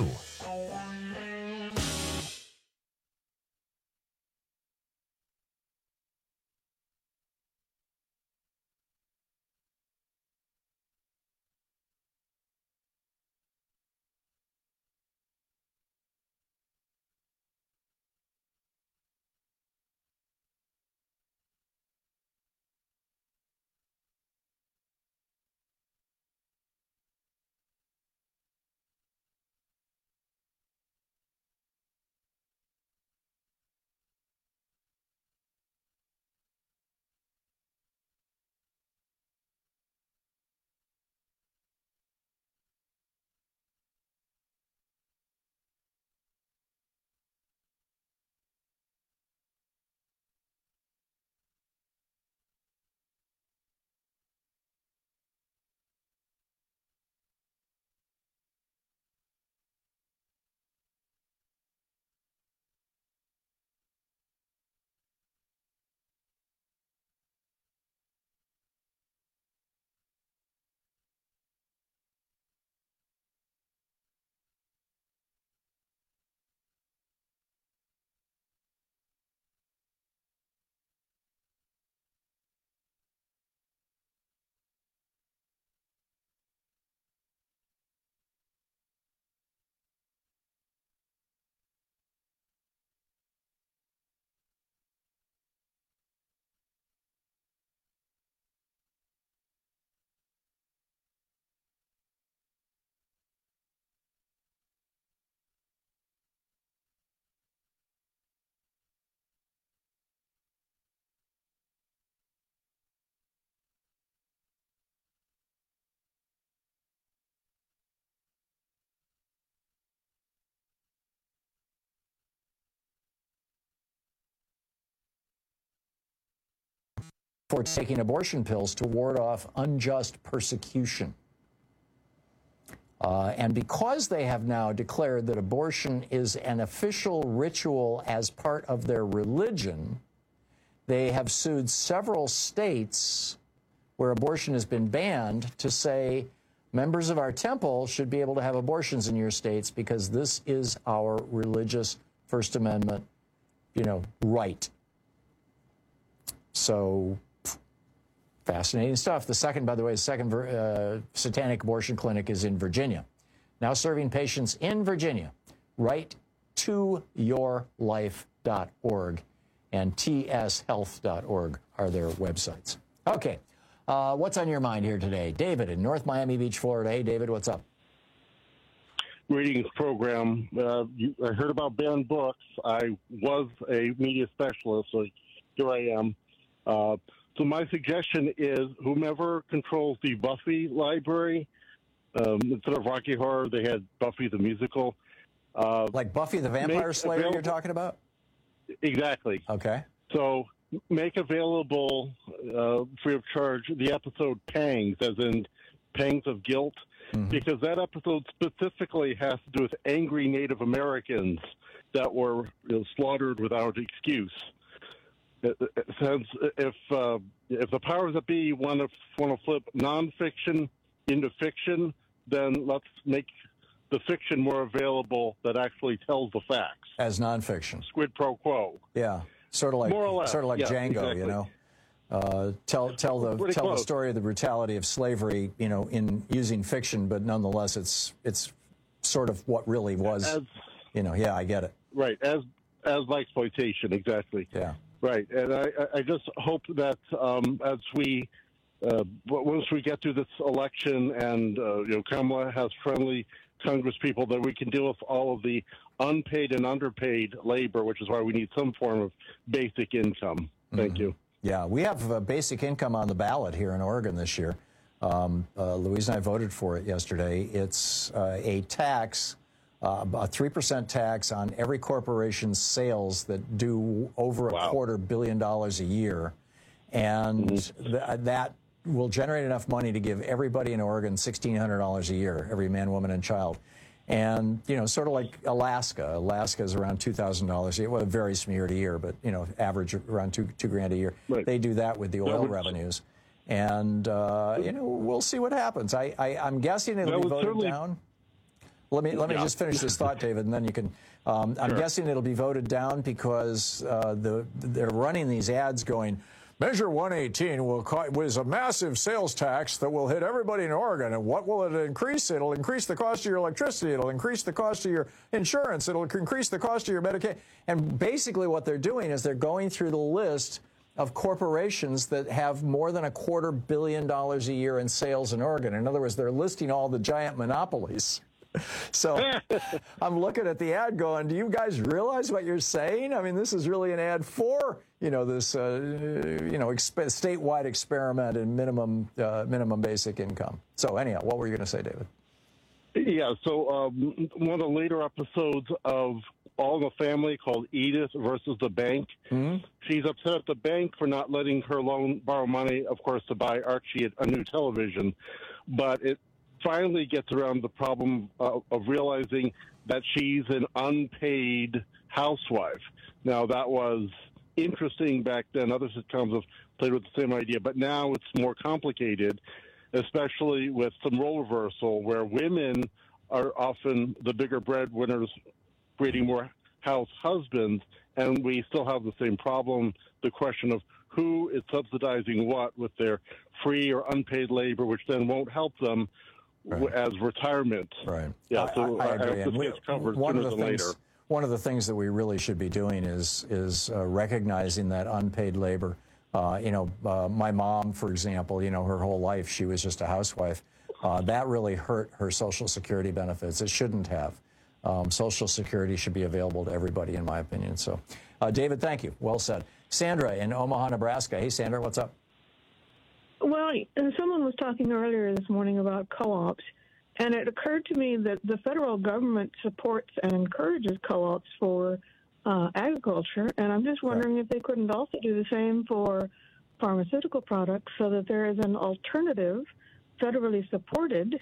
For taking abortion pills to ward off unjust persecution. Uh, and because they have now declared that abortion is an official ritual as part of their religion, they have sued several states where abortion has been banned to say members of our temple should be able to have abortions in your states because this is our religious First Amendment, you know, right. So, fascinating stuff. The second, by the way, the second uh, satanic abortion clinic is in Virginia. Now serving patients in Virginia. Right to your life dot org and t s health dot org are their websites. Okay, uh, what's on your mind here today? David in North Miami Beach, Florida. Hey, David, what's up? Reading program. Uh, you, I heard about banned books. I was a media specialist, so here I am. Uh, So my suggestion is whomever controls the Buffy library, um, instead of Rocky Horror, they had Buffy the musical. Uh, like Buffy the Vampire Slayer available, you're talking about? Exactly. Okay. So make available, uh, free of charge, the episode Pangs, as in Pangs of Guilt, mm-hmm. because that episode specifically has to do with angry Native Americans that were you know, slaughtered without excuse. Since if uh, if the powers that be want to want to flip nonfiction into fiction, then let's make the fiction more available that actually tells the facts as nonfiction. Quid pro quo. Yeah, sort of like more or less. sort of like yeah, Django. exactly. You know, uh, tell tell the Pretty tell close. the story of the brutality of slavery. You know, in using fiction, but nonetheless, it's it's sort of what really was. As, you know, yeah, I get it. Right, as as exploitation, exactly. Yeah. Right, and I, I just hope that um, as we, uh, once we get through this election and uh, you know Kamala has friendly Congress people, that we can deal with all of the unpaid and underpaid labor, which is why we need some form of basic income. Thank mm-hmm. you. Yeah, we have uh, basic income on the ballot here in Oregon this year. Um, uh, Louise and I voted for it yesterday. It's uh, a tax uh, a three percent tax on every corporation's sales that do over a wow. quarter billion dollars a year. And mm-hmm. th- that will generate enough money to give everybody in Oregon sixteen hundred dollars a year, every man, woman, and child. And, you know, sort of like Alaska. Alaska is around two thousand dollars a year. Well, it varies from year to year, but, you know, average around two, two grand a year. Right. They do that with the oil yeah, revenues. And, uh, you know, we'll see what happens. I, I, I'm guessing it'll be voted certainly... down. Let me let me yeah. just finish this thought, David, and then you can. Um, I'm sure. guessing it'll be voted down because uh, the they're running these ads going, Measure one eighteen will was a massive sales tax that will hit everybody in Oregon. And what will it increase? It'll increase the cost of your electricity. It'll increase the cost of your insurance. It'll increase the cost of your Medicaid. And basically what they're doing is they're going through the list of corporations that have more than a quarter billion dollars a year in sales in Oregon. In other words, they're listing all the giant monopolies. So I'm looking at the ad going, do you guys realize what you're saying? I mean, this is really an ad for, you know, this, uh, you know, exp- statewide experiment in minimum uh, minimum basic income. So anyhow, what were you going to say, David? Yeah, so um, one of the later episodes of All in the Family called Edith versus the Bank. Mm-hmm. She's upset at the bank for not letting her loan borrow money, of course, to buy Archie a new television. But it finally gets around the problem uh, of realizing that she's an unpaid housewife. Now, that was interesting back then. Other sitcoms have played with the same idea, but now it's more complicated, especially with some role reversal where women are often the bigger breadwinners, creating more house husbands, and we still have the same problem, the question of who is subsidizing what with their free or unpaid labor, which then won't help them right. as retirement. Right. Yeah, so I, I agree. I have to we, covered one, of the than things, later. one of the things that we really should be doing is, is uh, recognizing that unpaid labor. Uh, you know, uh, my mom, for example, you know, her whole life she was just a housewife. Uh, that really hurt her Social Security benefits. It shouldn't have. Um, Social Security should be available to everybody, in my opinion. So, uh, David, thank you. Well said. Sandra in Omaha, Nebraska. Hey, Sandra, what's up? Well, someone was talking earlier this morning about co-ops, and it occurred to me that the federal government supports and encourages co-ops for uh, agriculture, and I'm just wondering right. if they couldn't also do the same for pharmaceutical products so that there is an alternative, federally supported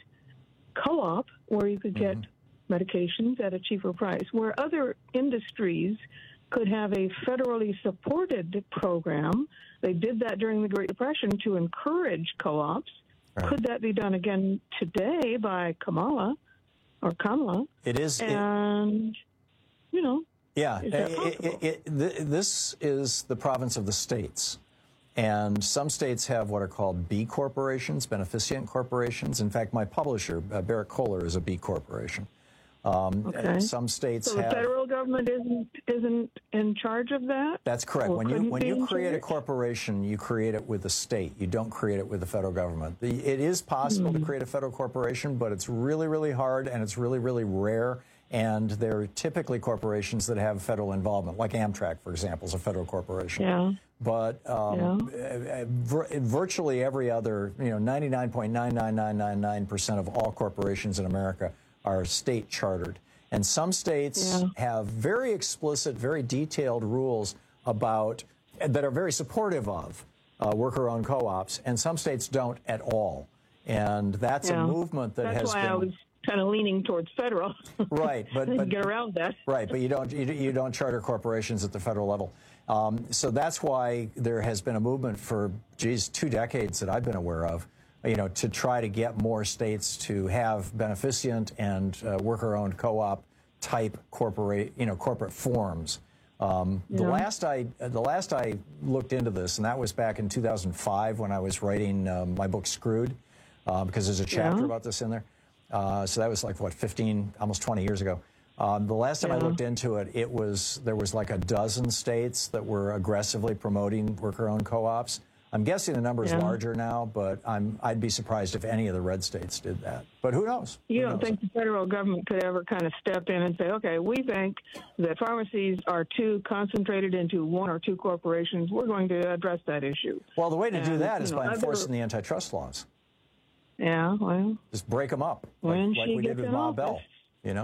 co-op where you could get mm-hmm. medications at a cheaper price, where other industries could have a federally supported program. They did that during the Great Depression to encourage co-ops. Right. Could that be done again today by Kamala or Kamala? It is. And, it, you know, yeah, is that it, it, it, th- this is the province of the states. And some states have what are called B corporations, beneficent corporations. In fact, my publisher, uh, Barrett Kohler, is a B corporation. Um, okay. Some states so the have. The federal government isn't isn't in charge of that? That's correct. When you when you create a corporation, you create it with the state. You don't create it with the federal government. The, it is possible mm-hmm. to create a federal corporation, but it's really, really hard and it's really, really rare. And they're typically corporations that have federal involvement, like Amtrak, for example, is a federal corporation. Yeah. But um, yeah. vir- virtually every other, you know, ninety-nine point nine nine nine nine nine percent of all corporations in America are state chartered. And some states yeah. have very explicit, very detailed rules about that are very supportive of uh, worker-owned co-ops, and some states don't at all. And that's yeah. a movement that that's has why been. I was kind of leaning towards federal. Right, but, but get around that. Right, but you don't you, you don't charter corporations at the federal level. Um, so that's why there has been a movement for, geez, two decades that I've been aware of, you know, to try to get more states to have beneficent and uh, worker-owned co-op type corporate, you know, corporate forms. Um, yeah. The last I the last I looked into this, and that was back in two thousand five when I was writing um, my book Screwed, uh, because there's a chapter yeah. about this in there. Uh, so that was like, what, fifteen, almost twenty years ago. Um, the last time yeah. I looked into it, it was there was like a dozen states that were aggressively promoting worker-owned co-ops. I'm guessing the number is yeah. larger now, but I'm, I'd be surprised if any of the red states did that. But who knows? You who don't knows? think the federal government could ever kind of step in and say, okay, we think that pharmacies are too concentrated into one or two corporations. We're going to address that issue. Well, the way to and, do that is know, by enforcing other... the antitrust laws. Yeah, well. Just break them up, When like, like she we gets did with in Ma office. Bell, you know?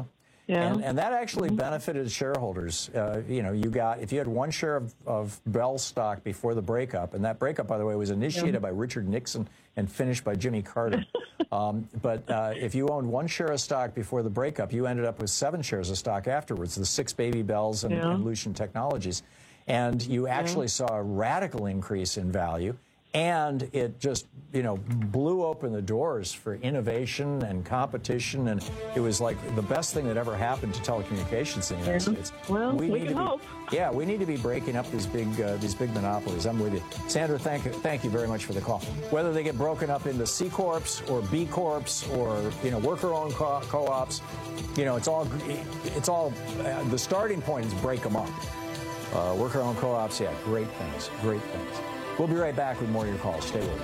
Yeah. And, and that actually mm-hmm. benefited shareholders. Uh, you know, you got, if you had one share of, of Bell stock before the breakup, and that breakup, by the way, was initiated yeah. by Richard Nixon and finished by Jimmy Carter. um, but uh, if you owned one share of stock before the breakup, you ended up with seven shares of stock afterwards, the six baby Bells and, yeah. and Lucent Technologies. And you actually yeah. saw a radical increase in value. And it just, you know, blew open the doors for innovation and competition, and it was like the best thing that ever happened to telecommunications in the United States. Well, we, we need can to hope. Be, yeah, we need to be breaking up these big, uh, these big monopolies. I'm with you, Sandra. Thank you, thank you very much for the call. Whether they get broken up into C corps or B corps or you know worker-owned co- co-ops, you know, it's all, it's all. Uh, the starting point is break them up. Uh, worker-owned co-ops, yeah, great things, great things. We'll be right back with more of your calls. Stay with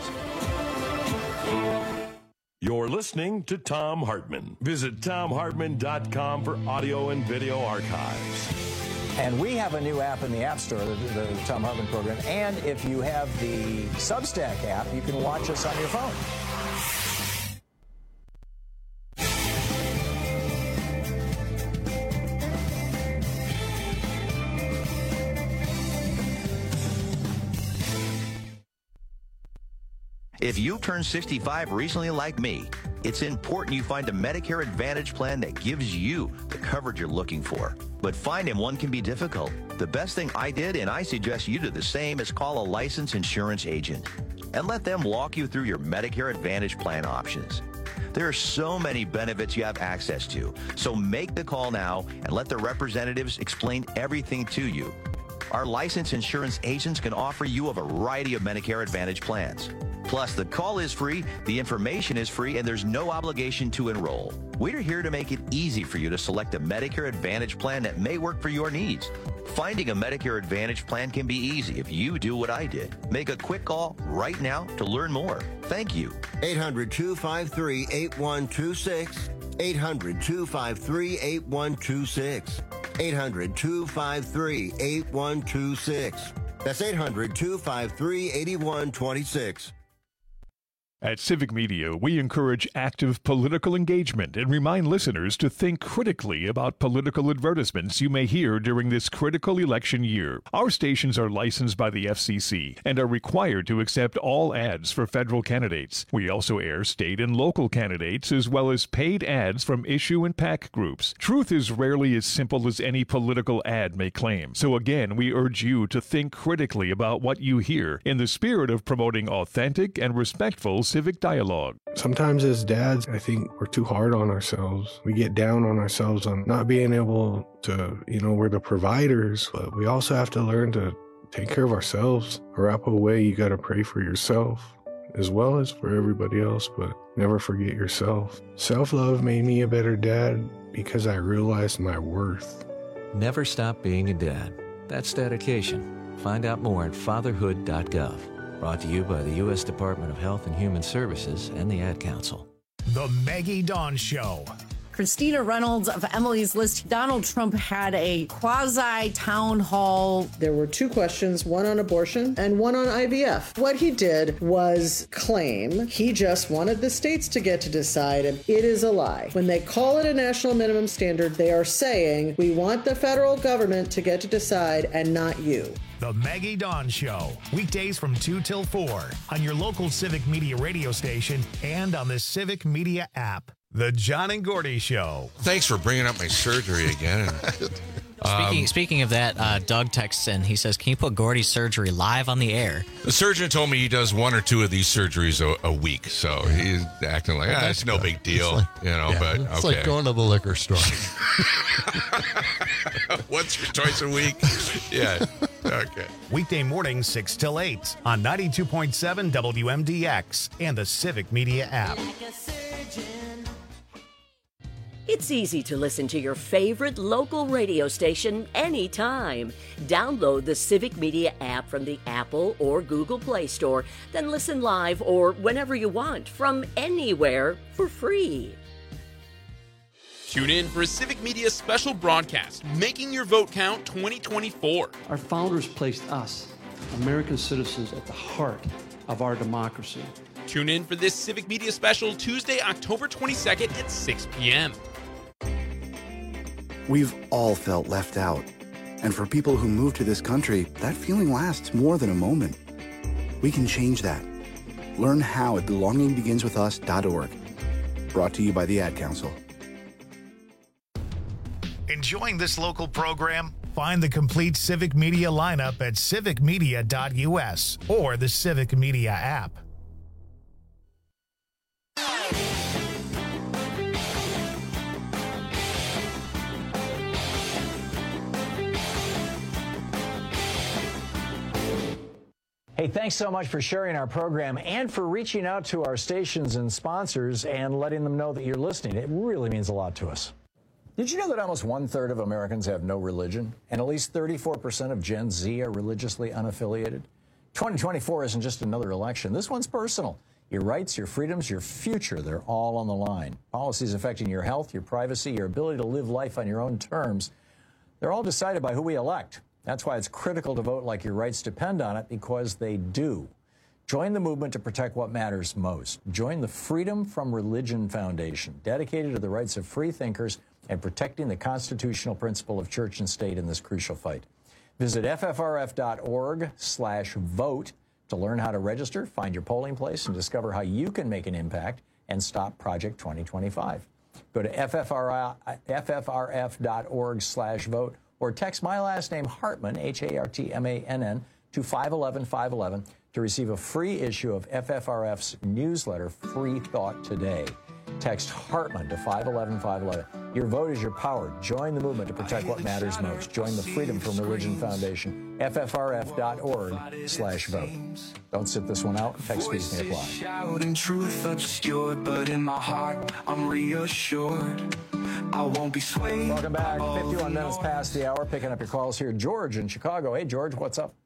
us. You're listening to Thom Hartmann. Visit Thom Hartmann dot com for audio and video archives. And we have a new app in the App Store, the, the, the Thom Hartmann program. And if you have the Substack app, you can watch us on your phone. If you turned sixty-five recently like me, it's important you find a Medicare Advantage plan that gives you the coverage you're looking for. But finding one can be difficult. The best thing I did, and I suggest you do the same, is call a licensed insurance agent and let them walk you through your Medicare Advantage plan options. There are so many benefits you have access to, so make the call now and let the representatives explain everything to you. Our licensed insurance agents can offer you a variety of Medicare Advantage plans. Plus, the call is free, the information is free, and there's no obligation to enroll. We're here to make it easy for you to select a Medicare Advantage plan that may work for your needs. Finding a Medicare Advantage plan can be easy if you do what I did. Make a quick call right now to learn more. Thank you. eight hundred, two five three, eight one two six. eight hundred, two five three, eight one two six. eight hundred, two five three, eight one two six. That's eight hundred, two five three, eight one two six. At Civic Media, we encourage active political engagement and remind listeners to think critically about political advertisements you may hear during this critical election year. Our stations are licensed by the F C C and are required to accept all ads for federal candidates. We also air state and local candidates as well as paid ads from issue and PAC groups. Truth is rarely as simple as any political ad may claim. So again, we urge you to think critically about what you hear in the spirit of promoting authentic and respectful civic dialogue. Sometimes as dads, I think we're too hard on ourselves. We get down on ourselves on not being able to, you know, we're the providers, but we also have to learn to take care of ourselves. Arapaho way, you got to pray for yourself as well as for everybody else, but never forget yourself. Self-love made me a better dad because I realized my worth. Never stop being a dad. That's dedication. Find out more at fatherhood dot gov. Brought to you by the U S Department of Health and Human Services and the Ad Council. The Maggie Dawn Show. Christina Reynolds of Emily's List. Donald Trump had a quasi-town hall. There were two questions, one on abortion and one on I V F. What he did was claim he just wanted the states to get to decide, and it is a lie. When they call it a national minimum standard, they are saying, we want the federal government to get to decide and not you. The Maggie Dawn Show, weekdays from two till four on your local Civic Media radio station and on the Civic Media app. The John and Gordy Show. Thanks for bringing up my surgery again. Speaking Um, speaking of that, uh, Doug texts in. He says, "Can you put Gordy's surgery live on the air?" The surgeon told me he does one or two of these surgeries a, a week, so he's acting like, ah, it's no big deal, like, you know. yeah, but it's okay. like going to the liquor store once or twice a week. Yeah. Okay. Weekday mornings six till eight on ninety-two point seven W M D X and the Civic Media app. It's easy to listen to your favorite local radio station anytime. Download the Civic Media app from the Apple or Google Play Store, then listen live or whenever you want from anywhere for free. Tune in for a Civic Media special broadcast, Making Your Vote Count twenty twenty-four. Our founders placed us, American citizens, at the heart of our democracy. Tune in for this Civic Media special Tuesday, October twenty-second at six p.m. We've all felt left out. And for people who move to this country, that feeling lasts more than a moment. We can change that. Learn how at belonging begins with us dot org. Brought to you by the Ad Council. Enjoying this local program? Find the complete Civic Media lineup at civic media dot U S or the Civic Media app. Hey, thanks so much for sharing our program and for reaching out to our stations and sponsors and letting them know that you're listening. It really means a lot to us. Did you know that almost one-third of Americans have no religion, and at least thirty-four percent of Gen Z are religiously unaffiliated? twenty twenty-four isn't just another election. This one's personal. Your rights, your freedoms, your future, they're all on the line. Policies affecting your health, your privacy, your ability to live life on your own terms, they're all decided by who we elect. That's why it's critical to vote like your rights depend on it, because they do. Join the movement to protect what matters most. Join the Freedom from Religion Foundation, dedicated to the rights of free thinkers and protecting the constitutional principle of church and state in this crucial fight. Visit F F R F dot org slash vote to learn how to register, find your polling place, and discover how you can make an impact and stop Project twenty twenty-five. Go to F F R F dot org slash vote or text my last name, Hartman, H A R T M A N N, to five one one five one one to receive a free issue of F F R F's newsletter, Free Thought Today. Text Hartman to five one one five one one. Your vote is your power. Join the movement to protect what matters most. Join the Freedom from Religion Foundation, F F R F dot org slash vote. Don't sit this one out. Text fees may apply. Shouting truth obscured, but in my heart, I'm reassured. I won't be swayed. Welcome back. fifty-one minutes past the hour. Picking up your calls here. George in Chicago. Hey, George, what's up?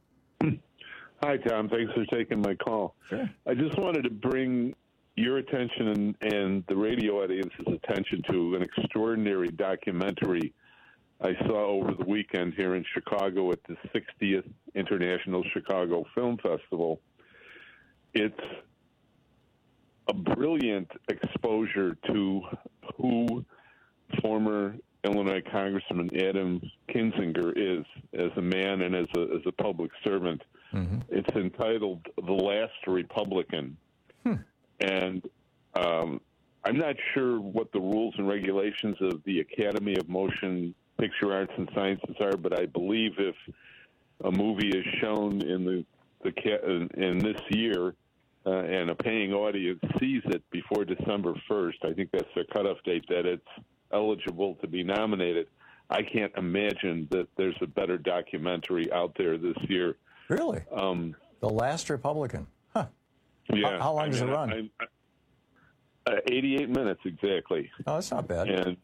Hi, Tom. Thanks for taking my call. Sure. I just wanted to bring your attention and, and the radio audience's attention to an extraordinary documentary I saw over the weekend here in Chicago at the sixtieth International Chicago Film Festival. It's a brilliant exposure to who former Illinois Congressman Adam Kinzinger is as a man and as a, as a public servant. Mm-hmm. It's entitled The Last Republican. Hmm. And um, I'm not sure what the rules and regulations of the Academy of Motion Picture Arts and Sciences are, but I believe if a movie is shown in the, the in this year uh, and a paying audience sees it before December first, I think that's the cutoff date, that it's eligible to be nominated. I can't imagine that there's a better documentary out there this year. Really? Um, The Last Republican. Huh. Yeah. How, how long I does mean, it run? I, I, uh, eighty-eight minutes exactly. Oh, that's not bad. And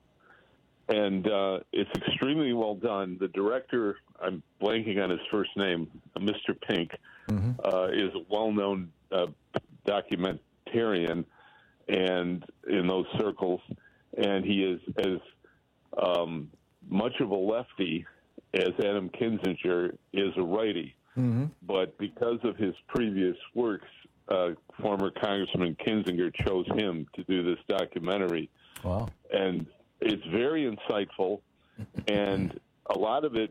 and uh, it's extremely well done. The director, I'm blanking on his first name, Mister Pink, mm-hmm. uh, is a well-known uh, documentarian, and in those circles, and he is as um, much of a lefty as Adam Kinzinger is a righty. Mm-hmm. But because of his previous works, uh, former Congressman Kinzinger chose him to do this documentary. Wow. And it's very insightful, and a lot of it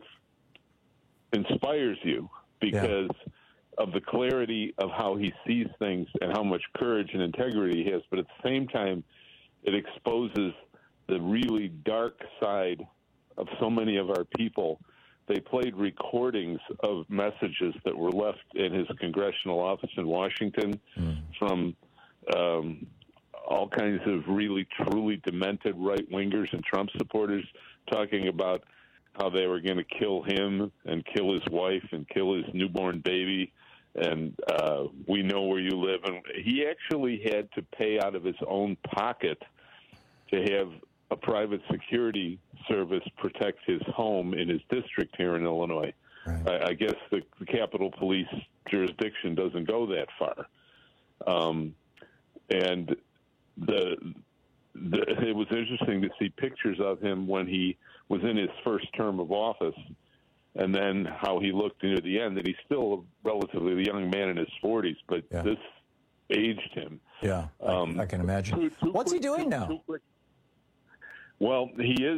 inspires you because yeah. of the clarity of how he sees things and how much courage and integrity he has. But at the same time, it exposes the really dark side of so many of our people. They played recordings of messages that were left in his congressional office in Washington mm. from um, all kinds of really, truly demented right-wingers and Trump supporters talking about how they were going to kill him and kill his wife and kill his newborn baby, and uh, we know where you live. And he actually had to pay out of his own pocket to have a private security service protect his home in his district here in Illinois. Right. I, I guess the, the Capitol Police jurisdiction doesn't go that far. Um, and the, the it was interesting to see pictures of him when he was in his first term of office, and then how he looked near the end. That he's still a relatively young man in his forties, but yeah. this aged him. Yeah, um, I, I can imagine. Two, two What's quick, he doing two, now? Two quick, Well, he is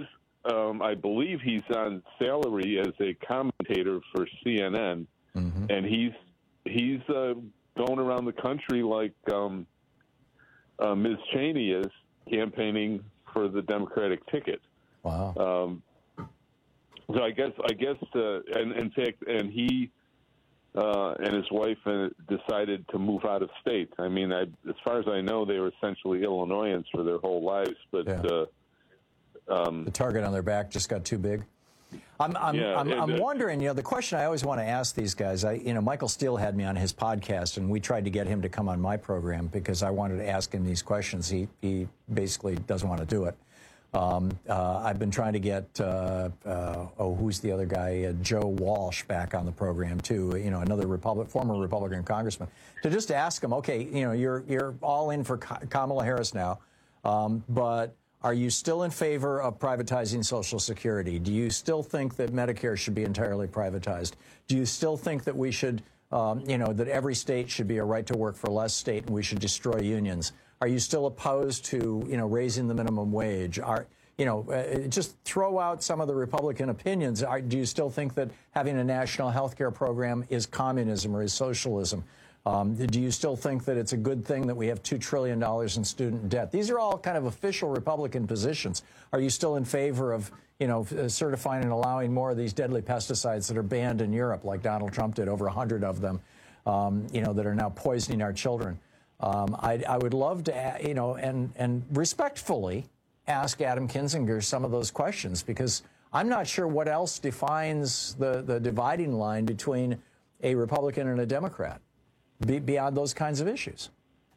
um, I believe he's on salary as a commentator for C N N, mm-hmm. and he's he's uh, going around the country like um, uh, Miz Cheney is, campaigning for the Democratic ticket. Wow. Um, so I guess I guess uh, and in fact, and he uh, and his wife uh, decided to move out of state. I mean, I, as far as I know, they were essentially Illinoisans for their whole lives, but. Yeah. Uh, Um, the target on their back just got too big. I'm, I'm, yeah, I'm, I'm uh, wondering, you know, the question I always want to ask these guys, I, you know, Michael Steele had me on his podcast, and we tried to get him to come on my program because I wanted to ask him these questions. He, he basically doesn't want to do it. Um, uh, I've been trying to get, uh, uh, oh, who's the other guy, uh, Joe Walsh, back on the program too. You know, another Republic, former Republican congressman, to just ask him, okay, you know, you're you're all in for Kamala Harris now, um, but. Are you still in favor of privatizing Social Security? Do you still think that Medicare should be entirely privatized? Do you still think that we should, um, you know, that every state should be a right to work for less state and we should destroy unions? Are you still opposed to, you know, raising the minimum wage? Are, you know, uh, just throw out some of the Republican opinions. Are, do you still think that having a national health care program is communism or is socialism? Um, do you still think that it's a good thing that we have two trillion dollars in student debt? These are all kind of official Republican positions. Are you still in favor of, you know, certifying and allowing more of these deadly pesticides that are banned in Europe, like Donald Trump did, over one hundred of them, um, you know, that are now poisoning our children? Um, I, I would love to, you know, and, and respectfully ask Adam Kinzinger some of those questions, because I'm not sure what else defines the, the dividing line between a Republican and a Democrat. Be, beyond those kinds of issues.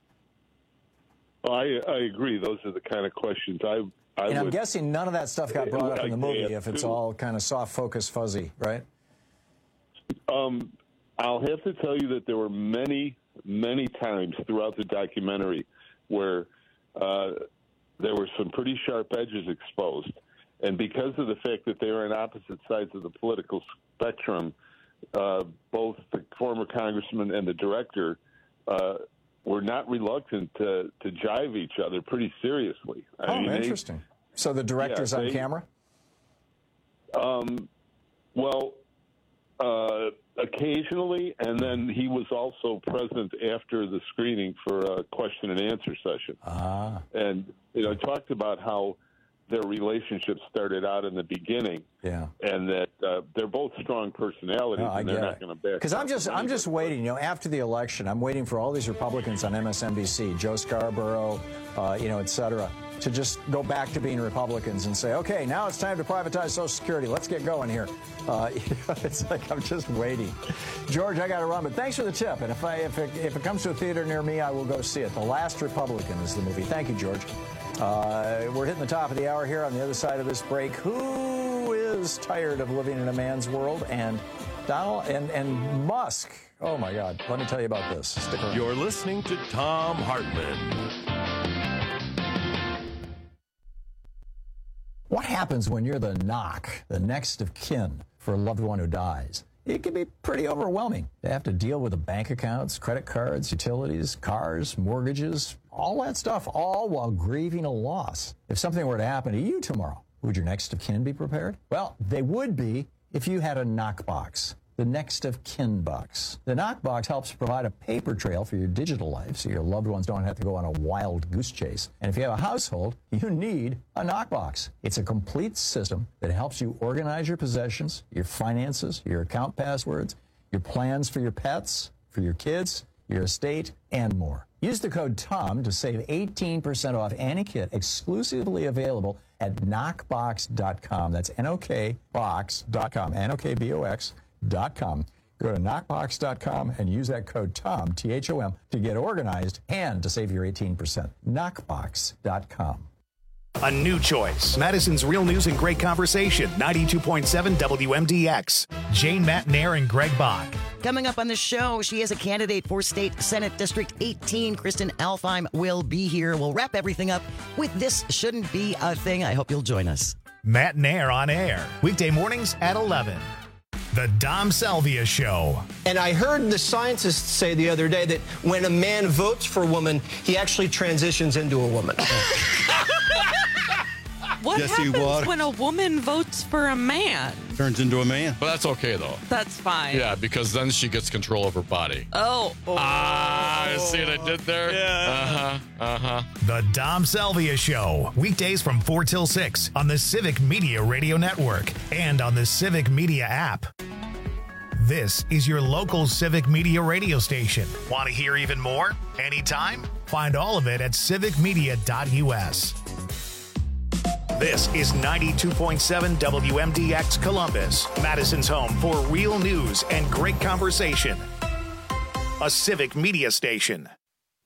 Well, I, I agree. Those are the kind of questions I, I and I'm would, guessing none of that stuff got brought up in the movie if it's too. all kind of soft, focus, fuzzy, right? Um, I'll have to tell you that there were many, many times throughout the documentary where uh, there were some pretty sharp edges exposed. And because of the fact that they were on opposite sides of the political spectrum, Uh, both the former congressman and the director uh, were not reluctant to, to jive each other pretty seriously. I oh, mean, interesting. They, so the director's yeah, on they, camera? Um, well, uh, occasionally, and then he was also present after the screening for a question and answer session. Ah. And, you know, talked about how their relationship started out in the beginning, yeah, and that uh, they're both strong personalities, no, and they're not going to back. Because I'm just, I'm just waiting. You know, after the election, I'm waiting for all these Republicans on M S N B C, Joe Scarborough, uh, you know, et cetera, to just go back to being Republicans and say, okay, now it's time to privatize Social Security. Let's get going here. Uh, you know, it's like I'm just waiting. George, I got to run, but thanks for the tip. And if I, if it, if it comes to a theater near me, I will go see it. The Last Republican is the movie. Thank you, George. Uh, we're hitting the top of the hour here. On the other side of this break, who is tired of living in a man's world? And Donald and, and Musk. Oh, my God. Let me tell you about this. Stick around. You're listening to Thom Hartmann. What happens when you're the knock, the next of kin for a loved one who dies? It can be pretty overwhelming. They have to deal with the bank accounts, credit cards, utilities, cars, mortgages, all that stuff, all while grieving a loss. If something were to happen to you tomorrow, would your next of kin be prepared? Well, they would be if you had a knockbox, the next of kin box. The knockbox helps provide a paper trail for your digital life so your loved ones don't have to go on a wild goose chase. And if you have a household, you need a knockbox. It's a complete system that helps you organize your possessions, your finances, your account passwords, your plans for your pets, for your kids, your estate, and more. Use the code TOM to save eighteen percent off any kit exclusively available at knockbox dot com. That's N O K box dot com, N O K B O X dot com. Go to knockbox dot com and use that code TOM, T H O M, to get organized and to save your eighteen percent. knockbox dot com. A new choice. Madison's Real News and Great Conversation, ninety-two point seven W M D X. Jane Matnair and Greg Bach. Coming up on the show, she is a candidate for State Senate District eighteen. Kristen Alfheim will be here. We'll wrap everything up with This Shouldn't Be a Thing. I hope you'll join us. Matnair on air, weekday mornings at eleven. The Dom Salvia Show. And I heard the scientists say the other day that when a man votes for a woman, he actually transitions into a woman. What Jesse happens Watters. when a woman votes for a man? Turns into a man. But that's okay, though. That's fine. Yeah, because then she gets control of her body. Oh. oh. Ah, you see what I did there? Yeah. Uh-huh, uh-huh. The Dom Salvia Show, weekdays from four till six on the Civic Media Radio Network and on the Civic Media app. This is your local Civic Media radio station. Want to hear even more? Anytime? Find all of it at civic media dot u s. This is ninety-two point seven W M D X Columbus, Madison's home for real news and great conversation. A Civic Media station.